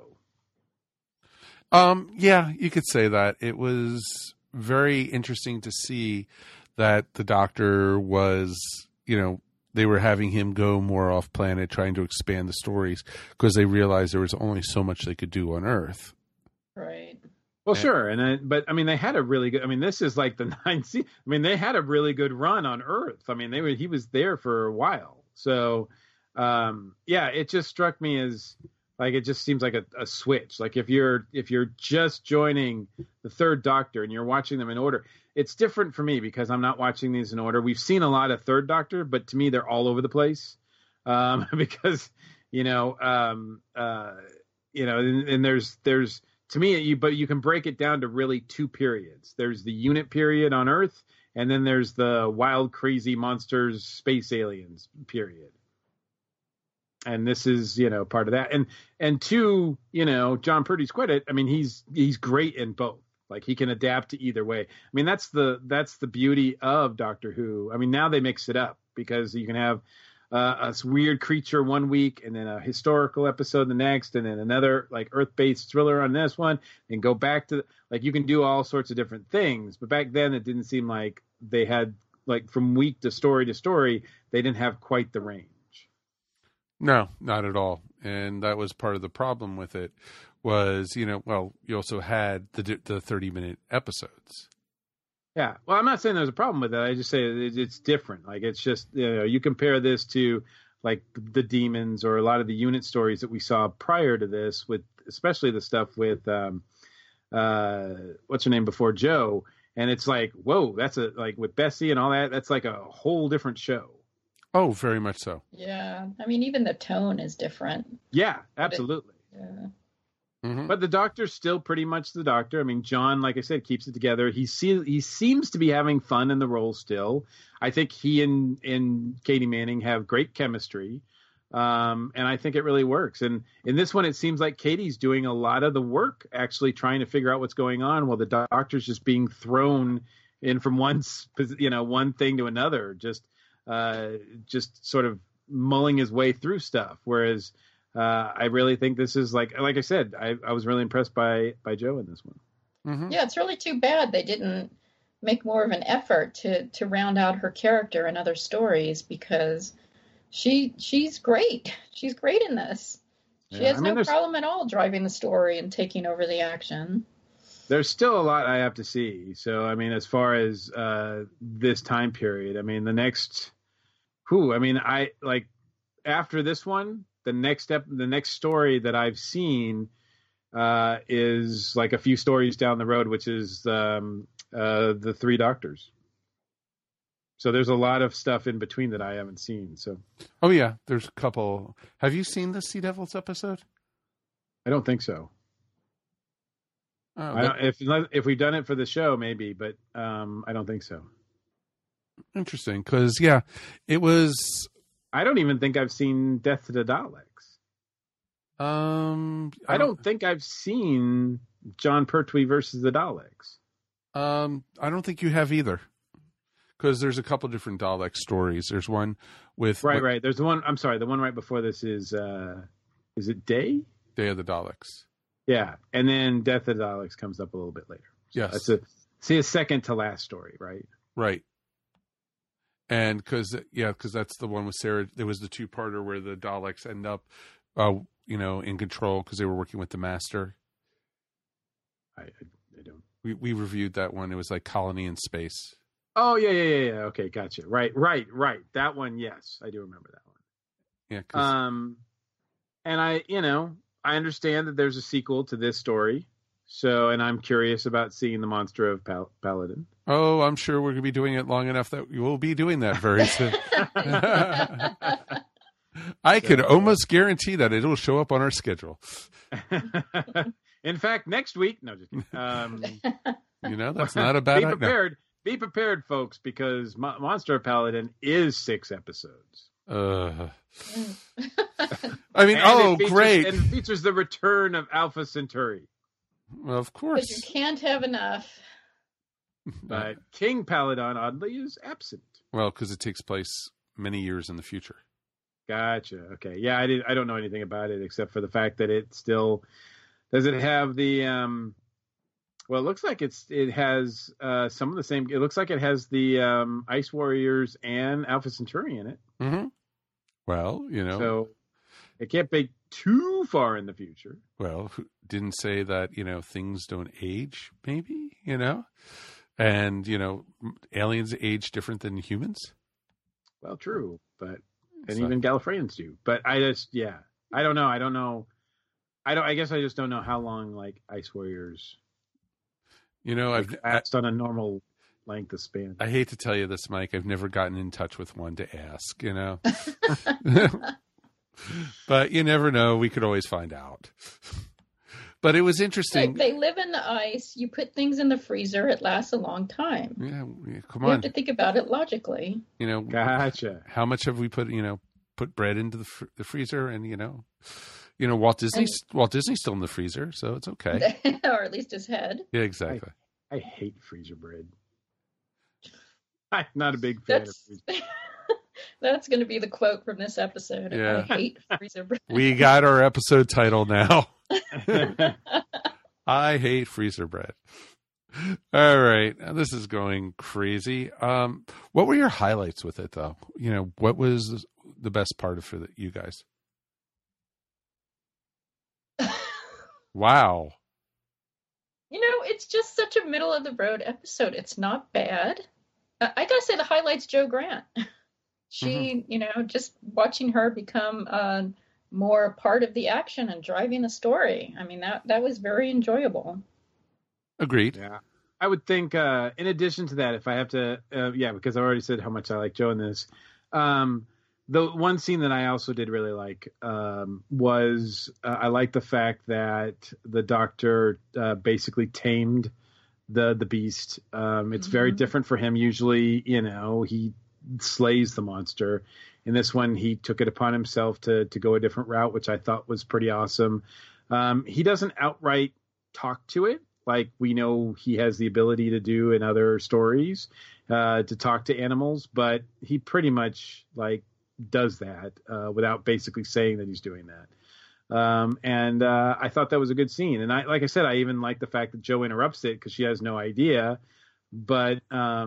Yeah, you could say that. It was very interesting to see that the Doctor was, they were having him go more off planet, trying to expand the stories because they realized there was only so much they could do on Earth. Right. Well, sure. But they had a really good, this is like the 9th season. They had a really good run on Earth. He was there for a while. So, it just struck me as like, it just seems like a switch. Like if you're just joining the Third Doctor and you're watching them in order, it's different for me because I'm not watching these in order. We've seen a lot of Third Doctor, but to me, they're all over the place. Because, and there's to me, but you can break it down to really two periods. There's the unit period on Earth, and then there's the wild, crazy monsters, space aliens period. And this is, part of that. And to, John Purdy's credit, he's great in both. Like he can adapt to either way. I mean, that's the beauty of Doctor Who. I mean, now they mix it up because you can have a weird creature one week and then a historical episode the next, and then another like Earth-based thriller on this one, and go back to like you can do all sorts of different things. But back then, it didn't seem like they had like from week to story, they didn't have quite the range. No, not at all. And that was part of the problem with it was, you also had the 30-minute episodes. Yeah. Well, I'm not saying there's a problem with that. I just say it's different. Like, it's just, you compare this to like the Demons or a lot of the unit stories that we saw prior to this with, especially the stuff with, what's her name before Jo. And it's like, whoa, that's like with Bessie and all that, that's like a whole different show. Oh, very much so. Yeah. I mean, even the tone is different. Yeah, absolutely. Yeah. Mm-hmm. But the Doctor's still pretty much the Doctor. I mean, John, like I said, keeps it together. He seems to be having fun in the role still. I think he and Katie Manning have great chemistry. And I think it really works. And in this one, it seems like Katie's doing a lot of the work, actually trying to figure out what's going on, while the Doctor's just being thrown in from one thing to another, just sort of mulling his way through stuff. Whereas I really think this is like I said, I was really impressed by Jo in this one. Mm-hmm. Yeah, it's really too bad they didn't make more of an effort to round out her character in other stories, because she's great. She's great in this. She has no problem at all driving the story and taking over the action. There's still a lot I have to see. So, I mean, as far as this time period, I mean, the next, after this one, the next story that I've seen is like a few stories down the road, which is the Three Doctors. So there's a lot of stuff in between that I haven't seen. So, oh yeah, there's a couple. Have you seen the Sea Devils episode? I don't think so. Oh, if we've done it for the show, maybe, but I don't think so. Interesting, because it was. I don't even think I've seen Death to the Daleks. I don't think I've seen John Pertwee versus the Daleks. I don't think you have either, because there's a couple different Dalek stories. There's one with right. There's the one. I'm sorry, the one right before this is it Day? Day of the Daleks. Yeah, and then Death of the Daleks comes up a little bit later. So yes, it's a second to last story, right? Right. And because that's the one with Sarah. There was the two-parter where the Daleks end up, in control because they were working with the Master. I don't. We reviewed that one. It was like Colony in Space. Oh yeah. Okay, gotcha. Right. That one, yes, I do remember that one. Yeah. And I understand that there's a sequel to this story. So, and I'm curious about seeing the Monster of Paladin. Oh, I'm sure we're going to be doing it long enough that we will be doing that very soon. I could almost guarantee that it'll show up on our schedule. In fact, next week, no, just that's not a bad idea. Be prepared. Be prepared, folks, because Monster of Paladin is 6 episodes. I mean, great. And it features the return of Alpha Centauri. Well, of course. But you can't have enough. But King Paladin, oddly, is absent. Well, because it takes place many years in the future. Gotcha. Okay. Yeah, I don't know anything about it except for the fact that it still... Does it have the... Well, it looks like it has some of the same... It looks like it has the Ice Warriors and Alpha Centauri in it. Mm-hmm. Well, So it can't be too far in the future. Well, who didn't say that, things don't age, maybe, and, aliens age different than humans. Well, true, but, and even Gallifreyans do, but I don't know. I guess I just don't know how long, like, Ice Warriors, I've asked on a normal length of span. I hate to tell you this, Mike, I've never gotten in touch with one to ask, But you never know. We could always find out. But it was interesting. They live in the ice. You put things in the freezer. It lasts a long time. Yeah, come on. You have to think about it logically. Gotcha. How much have we put bread into the freezer, and You know, Walt Disney's still in the freezer, so it's okay. Or at least his head. Yeah, exactly. I hate freezer bread. I'm not a big fan of freezer. That's going to be the quote from this episode. Yeah. I hate freezer bread. We got our episode title now. I hate freezer bread. All right. Now, this is going crazy. What were your highlights with it, though? You know, what was the best part for you guys? Wow. You know, it's just such a middle of the road episode. It's not bad. I gotta say the highlight's Jo Grant. She, you know, just watching her become more part of the action and driving the story. I mean, that was very enjoyable. Agreed. Yeah. I would think, in addition to that, if I have to, because I already said how much I like Jo in this. The one scene that I also did really like was I like the fact that the Doctor basically tamed the beast. It's very different for him. Usually, you know, he slays the monster. In this one, he took it upon himself to go a different route, which I thought was pretty awesome. He doesn't outright talk to it like we know he has the ability to do in other stories, to talk to animals, but he pretty much like does that without basically saying that he's doing that. And I thought that was a good scene. And like I said, I even like the fact that Jo interrupts it because she has no idea. But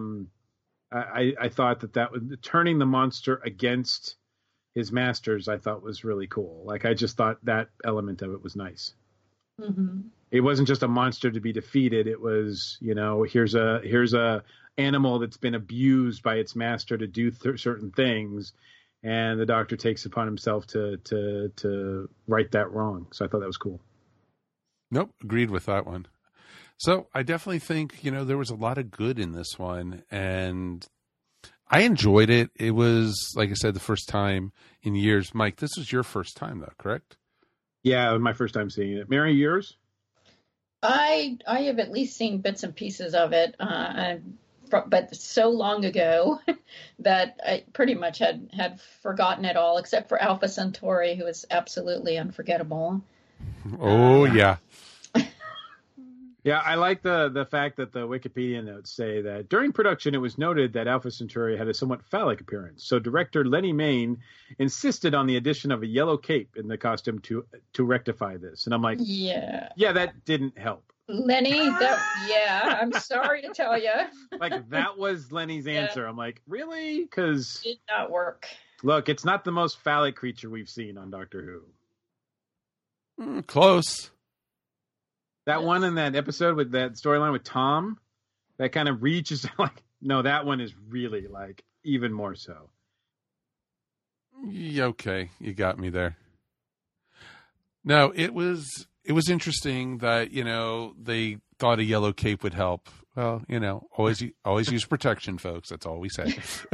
I thought that was turning the monster against his masters. I thought was really cool. Like I just thought that element of it was nice. Mm-hmm. It wasn't just a monster to be defeated. It was, you know, here's a animal that's been abused by its master to do certain things. And the Doctor takes upon himself to right that wrong. So I thought that was cool. Nope, agreed with that one. So I definitely think, you know, there was a lot of good in this one, and I enjoyed it. It was, like I said, the first time in years. Mike, this was your first time, though, correct? Yeah, it was my first time seeing it. Mary, yours? I have at least seen bits and pieces of it, but so long ago that I pretty much had forgotten it all, except for Alpha Centauri, who is absolutely unforgettable. Oh, yeah. Yeah, I like the fact that the Wikipedia notes say that during production, it was noted that Alpha Centauri had a somewhat phallic appearance. So director Lenny Mayne insisted on the addition of a yellow cape in the costume to rectify this. And I'm like, yeah, that didn't help. Lenny, I'm sorry to tell you. Like, that was Lenny's answer. I'm like, really? Because it did not work. Look, it's not the most phallic creature we've seen on Doctor Who. Close. That one in that episode with that storyline with Tom, that kind of reaches like, no, that one is really like even more so. Yeah, okay, you got me there. No, it was interesting that, you know, they thought a yellow cape would help. Well, you know, always use protection, folks. That's all we say.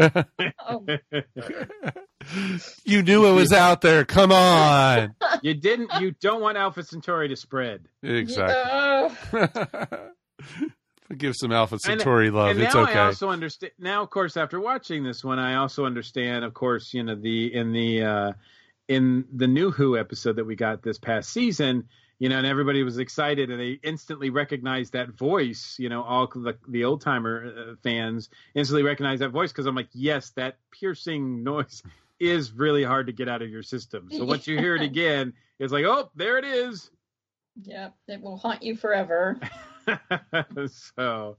You knew it was out there. Come on. You don't want Alpha Centauri to spread. Exactly. Give some Alpha Centauri love. And it's now okay. I also understand. Now, of course, after watching this one, I also understand, of course, you know, in the New Who episode that we got this past season, you know, and everybody was excited and they instantly recognized that voice, you know, all the old timer fans instantly recognized that voice. Cause I'm like, yes, that piercing noise is really hard to get out of your system. So once you hear it again, it's like, oh, there it is. Yeah. It will haunt you forever. So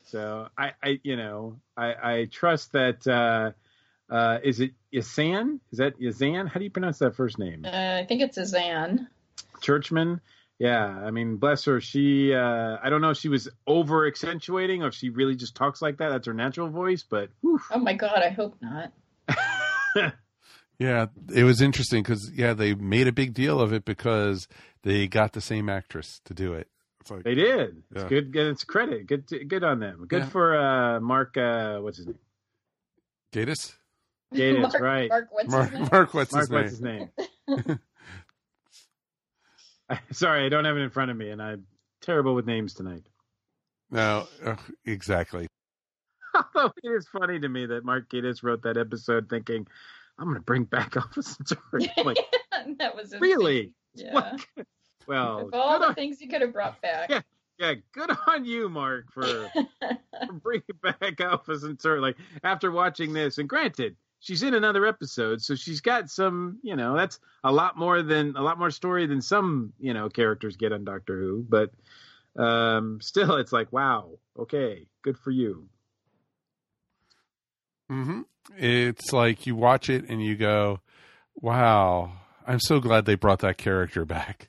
I trust that, is it Yazan? Is that Yazan? How do you pronounce that first name? I think it's Yazan. Churchman. Yeah. I mean, bless her. She, I don't know if she was over accentuating or if she really just talks like that. That's her natural voice, but. Whew. Oh my God. I hope not. Yeah. It was interesting because, they made a big deal of it because they got the same actress to do it. It's like, they did. It's good. It's credit. Good on them. Good for, Mark, what's his name? Gatiss? Gatiss, right. Mark, what's his name? Sorry, I don't have it in front of me, and I'm terrible with names tonight. No, exactly. Although it is funny to me that Mark Gatiss wrote that episode thinking, I'm going to bring back Alpha Centauri. Like, that was really? Yeah. Well, of all the things you could have brought back. Yeah, good on you, Mark, for bringing back Alpha Centauri. Like, after watching this, and granted, she's in another episode, so she's got some, that's a lot more story than some, characters get on Doctor Who. But still, it's like, wow, okay, good for you. Mm-hmm. It's like you watch it and you go, wow, I'm so glad they brought that character back.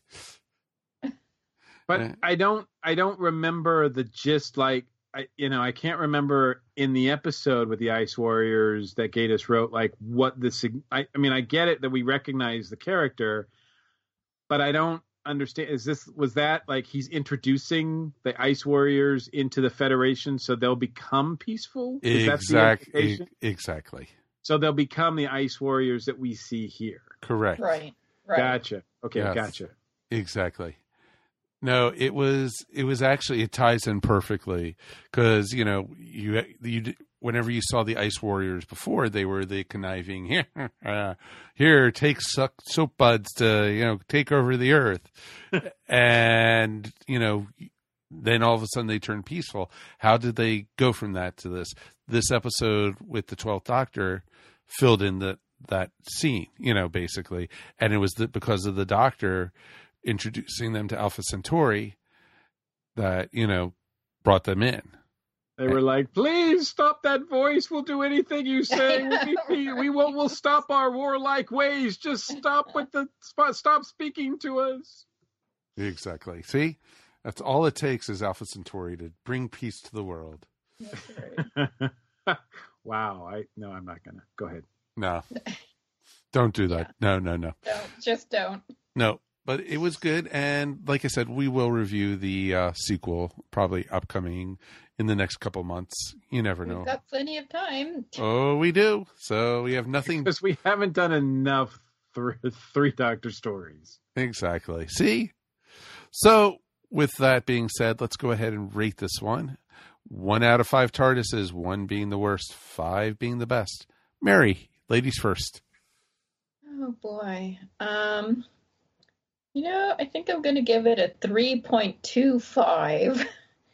But I don't remember the gist. Like, I can't remember in the episode with the Ice Warriors that Gatiss wrote, like, what the, I get it that we recognize the character, but I don't understand. Was that like he's introducing the Ice Warriors into the Federation so they'll become peaceful? Exactly. So they'll become the Ice Warriors that we see here. Correct. Right. Gotcha. Okay. Yes. Gotcha. Exactly. No, it was actually, it ties in perfectly because, you whenever you saw the Ice Warriors before, they were the conniving, here, take soap buds to, take over the earth. And, then all of a sudden they turn peaceful. How did they go from that to this? This episode with the 12th Doctor filled in that scene, basically. And it was because of the Doctor introducing them to Alpha Centauri that, brought them in. They were like, please stop that voice. We'll do anything you say. We'll stop our warlike ways. Just stop stop speaking to us. Exactly. See, that's all it takes is Alpha Centauri to bring peace to the world. That's right. Wow. I'm not going to. Go ahead. No, don't do that. Yeah. No. Just don't. No. But it was good, and like I said, we will review the sequel, probably upcoming in the next couple months. You never know. We've got plenty of time. Oh, we do. So we have nothing. Because we haven't done enough three Doctor stories. Exactly. See? So with that being said, let's go ahead and rate this one. 1 out of 5 TARDISes, 1 being the worst, 5 being the best. Mary, ladies first. Oh, boy. I think I'm going to give it a 3.25.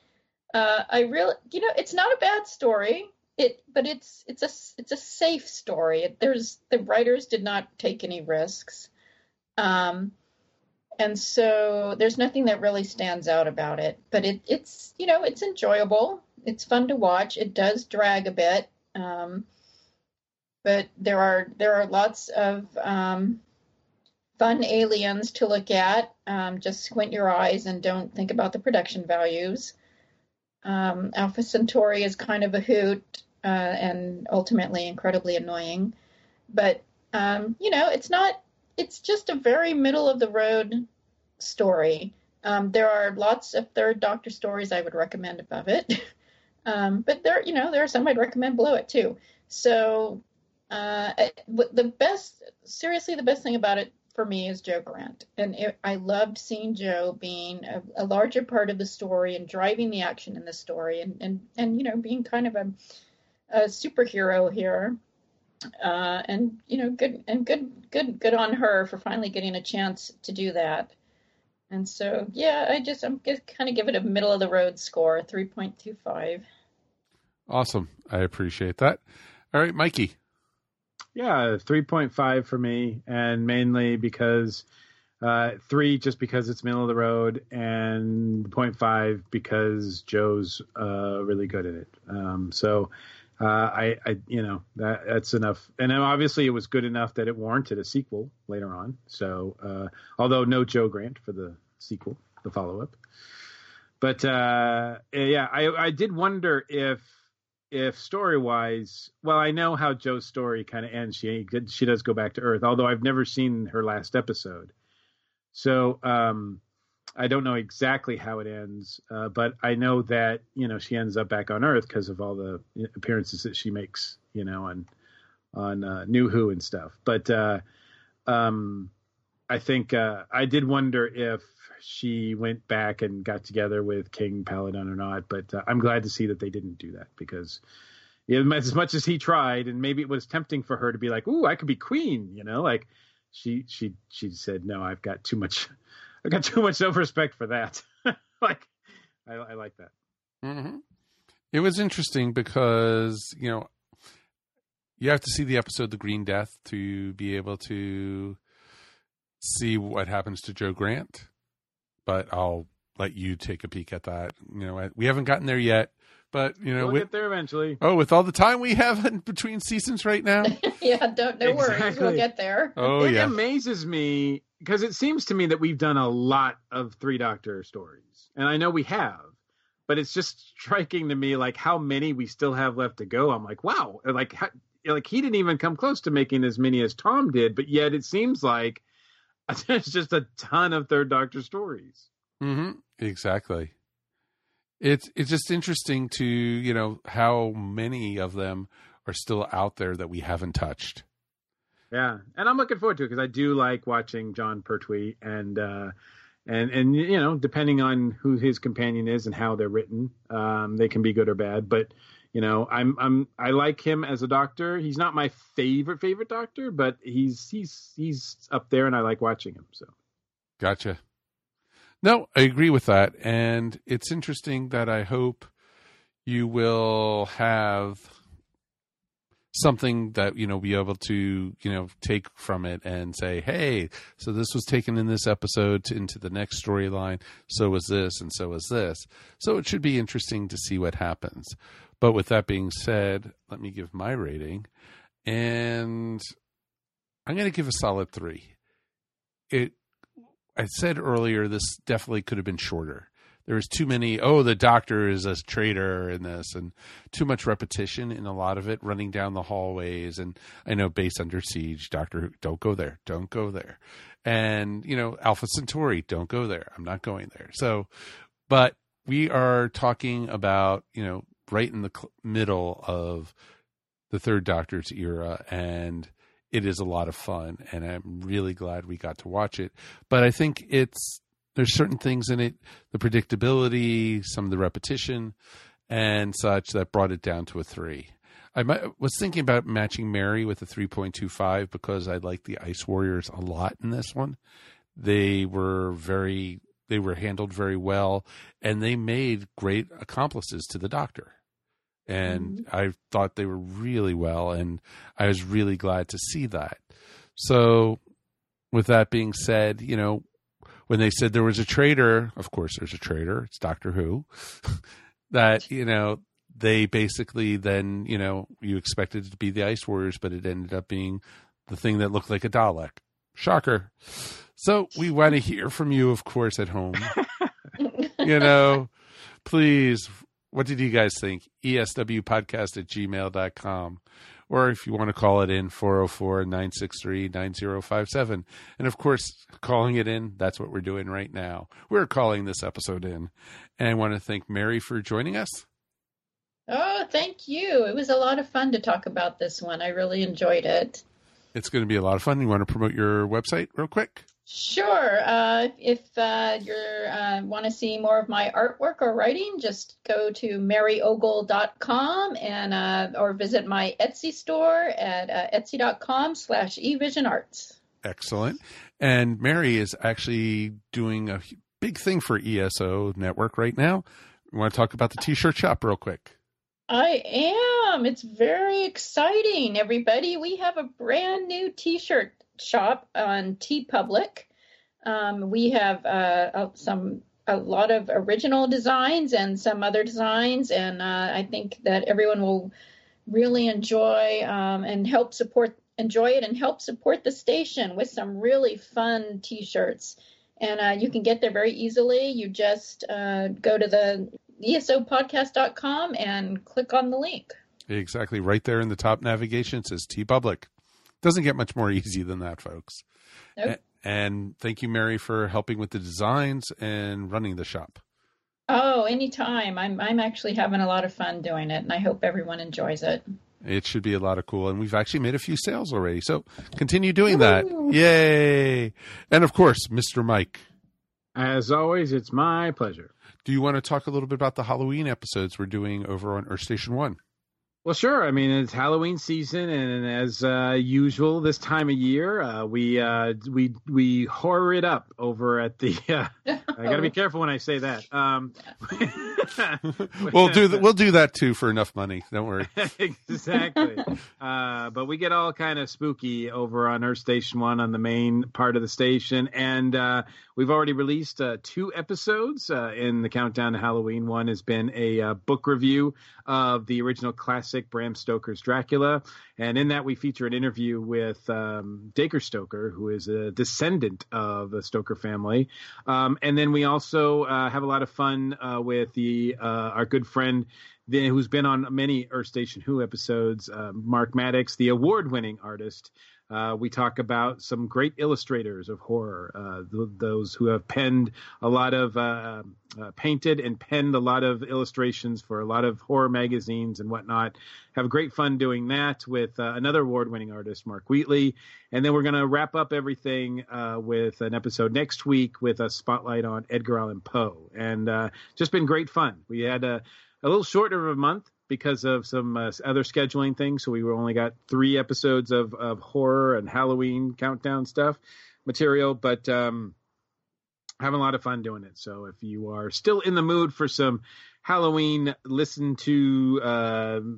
It's not a bad story. But it's a safe story. The writers did not take any risks, and so there's nothing that really stands out about it. But it's enjoyable. It's fun to watch. It does drag a bit, but there are lots of fun aliens to look at. Just squint your eyes and don't think about the production values. Alpha Centauri is kind of a hoot and ultimately incredibly annoying. But, it's just a very middle of the road story. There are lots of Third Doctor stories I would recommend above it. But there are some I'd recommend below it too. So the best thing about it for me is Jo Grant. And I loved seeing Jo being a larger part of the story and driving the action in the story and being kind of a superhero here. Good on her for finally getting a chance to do that. And so, I'm just kind of give it a middle of the road score, 3.25. Awesome. I appreciate that. All right, Mikey. Yeah, 3.5 for me, and mainly because 3 just because it's middle of the road, and 0.5 because Jo's really good at it. That's enough. And then obviously it was good enough that it warranted a sequel later on. So although no Jo Grant for the sequel, the follow-up. But I did wonder if story-wise, well, I know how Jo's story kind of ends. She does go back to Earth, although I've never seen her last episode. So I don't know exactly how it ends, but I know that, she ends up back on Earth because of all the appearances that she makes, on New Who and stuff. But I think I did wonder if she went back and got together with King Paladin or not, but I'm glad to see that they didn't do that, because as much as he tried, and maybe it was tempting for her to be like, ooh, I could be queen, like she said, no, I've got too much self-respect for that. Like, I like that. Mm-hmm. It was interesting because, you know, you have to see the episode The Green Death to be able to see what happens to Joe Grant. But I'll let you take a peek at that. You know, we haven't gotten there yet, but, you know, we'll get there eventually. Oh, with all the time we have in between seasons right now. Yeah, no worries. We'll get there. Oh, It amazes me because it seems to me that we've done a lot of Three Doctor stories. And I know we have. But it's just striking to me, like, how many we still have left to go. I'm like, wow, like he didn't even come close to making as many as Tom did, but yet it seems like there's just a ton of Third Doctor stories. Mm-hmm. Exactly. It's just interesting to, you know, how many of them are still out there that we haven't touched. Yeah, and I'm looking forward to it because I do like watching John Pertwee and you know, depending on who his companion is and how they're written, they can be good or bad. But you know, I like him as a Doctor. He's not my favorite Doctor, but he's up there, and I like watching him. So, gotcha. No, I agree with that, and it's interesting that I hope you will have something that, you know, be able to, you know, take from it and say, hey, so this was taken in this episode into the next storyline. So was this, and so was this. So it should be interesting to see what happens. But with that being said, let me give my rating, and I'm going to give a solid 3. I said earlier, this definitely could have been shorter. There was too many, the Doctor is a traitor in this, and too much repetition in a lot of it, running down the hallways. And I know Base Under Siege, Doctor, don't go there, don't go there. And, you know, Alpha Centauri, don't go there. I'm not going there. So, but we are talking about, you know, right in the middle of the Third Doctor's era, and it is a lot of fun, and I'm really glad we got to watch it. But I think there's certain things in it, the predictability, some of the repetition and such, that brought it down to a 3. I was thinking about matching Mary with a 3.25 because I like the Ice Warriors a lot in this one. They were handled very well, and they made great accomplices to the Doctor. And I thought they were really well, and I was really glad to see that. So with that being said, you know, when they said there was a traitor, of course there's a traitor, it's Doctor Who, that, you know, they basically then, you know, you expected it to be the Ice Warriors, but it ended up being the thing that looked like a Dalek. Shocker. So we want to hear from you, of course, at home. You know, please, what did you guys think? ESWpodcast@gmail.com. Or if you want to call it in, 404-963-9057. And of course, calling it in, that's what we're doing right now. We're calling this episode in. And I want to thank Mary for joining us. Oh, thank you. It was a lot of fun to talk about this one. I really enjoyed it. It's going to be a lot of fun. You want to promote your website real quick? Sure. If you want to see more of my artwork or writing, just go to maryogle.com and or visit my Etsy store at etsy.com/evisionarts. Excellent. And Mary is actually doing a big thing for ESO Network right now. You want to talk about the T-shirt shop real quick? I am. It's very exciting, everybody. We have a brand new T-shirt shop on TeePublic. We have a lot of original designs and some other designs, and I think that everyone will really enjoy and help support the station with some really fun T-shirts. And you can get there very easily. You just go to the ESOpodcast.com and click on the link. Exactly. Right there in the top navigation, it says TeePublic. Doesn't get much more easy than that, folks. Nope. And thank you, Mary, for helping with the designs and running the shop. Oh, anytime. I'm actually having a lot of fun doing it, and I hope everyone enjoys it. It should be a lot of cool. And we've actually made a few sales already. So continue doing that. Yay. And of course, Mr. Mike. As always, it's my pleasure. Do you want to talk a little bit about the Halloween episodes we're doing over on Earth Station 1? Well, sure. I mean, it's Halloween season, and as usual this time of year, we horror it up over at the. I got to be careful when I say that. We'll do that too for enough money. Don't worry. Exactly. But we get all kind of spooky over on Earth Station 1 on the main part of the station, and we've already released 2 episodes in the countdown to Halloween. One has been a book review of the original classic Bram Stoker's Dracula, and in that we feature an interview with Dacre Stoker, who is a descendant of the Stoker family, and then we also have a lot of fun with our good friend who's been on many Earth Station Who episodes, Mark Maddox, the award-winning artist. We talk about some great illustrators of horror, those who have penned a lot of, painted and penned a lot of illustrations for a lot of horror magazines and whatnot. Have great fun doing that with another award-winning artist, Mark Wheatley. And then we're going to wrap up everything with an episode next week with a spotlight on Edgar Allan Poe. And just been great fun. We had a little shorter of a month because of some other scheduling things. So we only got 3 episodes of horror and Halloween countdown stuff material, but having a lot of fun doing it. So if you are still in the mood for some Halloween, listen to,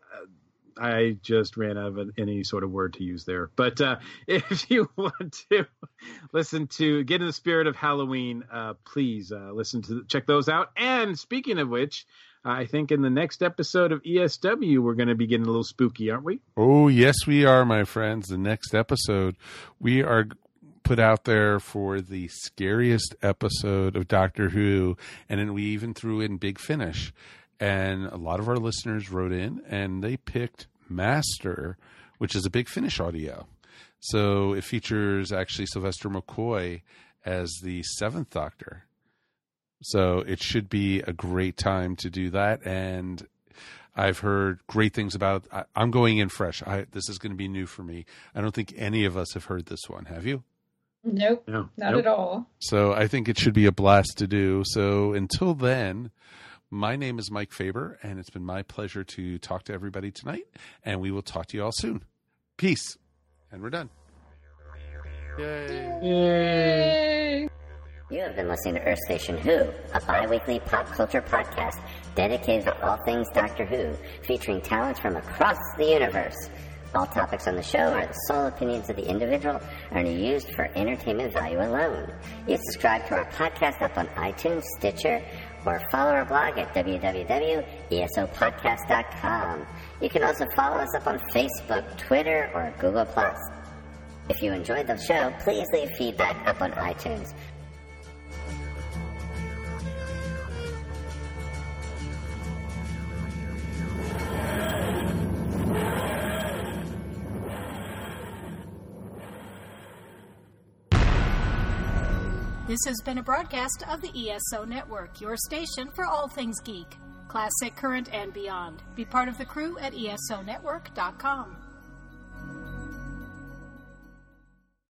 I just ran out of any sort of word to use there. But if you want to listen to, get in the spirit of Halloween, please check those out. And speaking of which, I think in the next episode of ESW, we're going to be getting a little spooky, aren't we? Oh, yes, we are, my friends. The next episode, we are put out there for the scariest episode of Doctor Who. And then we even threw in Big Finish. And a lot of our listeners wrote in, and they picked Master, which is a Big Finish audio. So it features actually Sylvester McCoy as the 7th Doctor. So it should be a great time to do that. And I've heard great things about it. I'm going in fresh. This is going to be new for me. I don't think any of us have heard this one. Have you? Nope. No. Not at all. So I think it should be a blast to do. So until then, my name is Mike Faber, and it's been my pleasure to talk to everybody tonight. And we will talk to you all soon. Peace. And we're done. Yay. Yay. You have been listening to Earth Station Who, a bi-weekly pop culture podcast dedicated to all things Doctor Who, featuring talents from across the universe. All topics on the show are the sole opinions of the individual and are used for entertainment value alone. You subscribe to our podcast up on iTunes, Stitcher, or follow our blog at www.esopodcast.com. You can also follow us up on Facebook, Twitter, or Google+. If you enjoyed the show, please leave feedback up on iTunes. This has been a broadcast of the ESO Network, your station for all things geek, classic, current, and beyond. Be part of the crew at ESONetwork.com.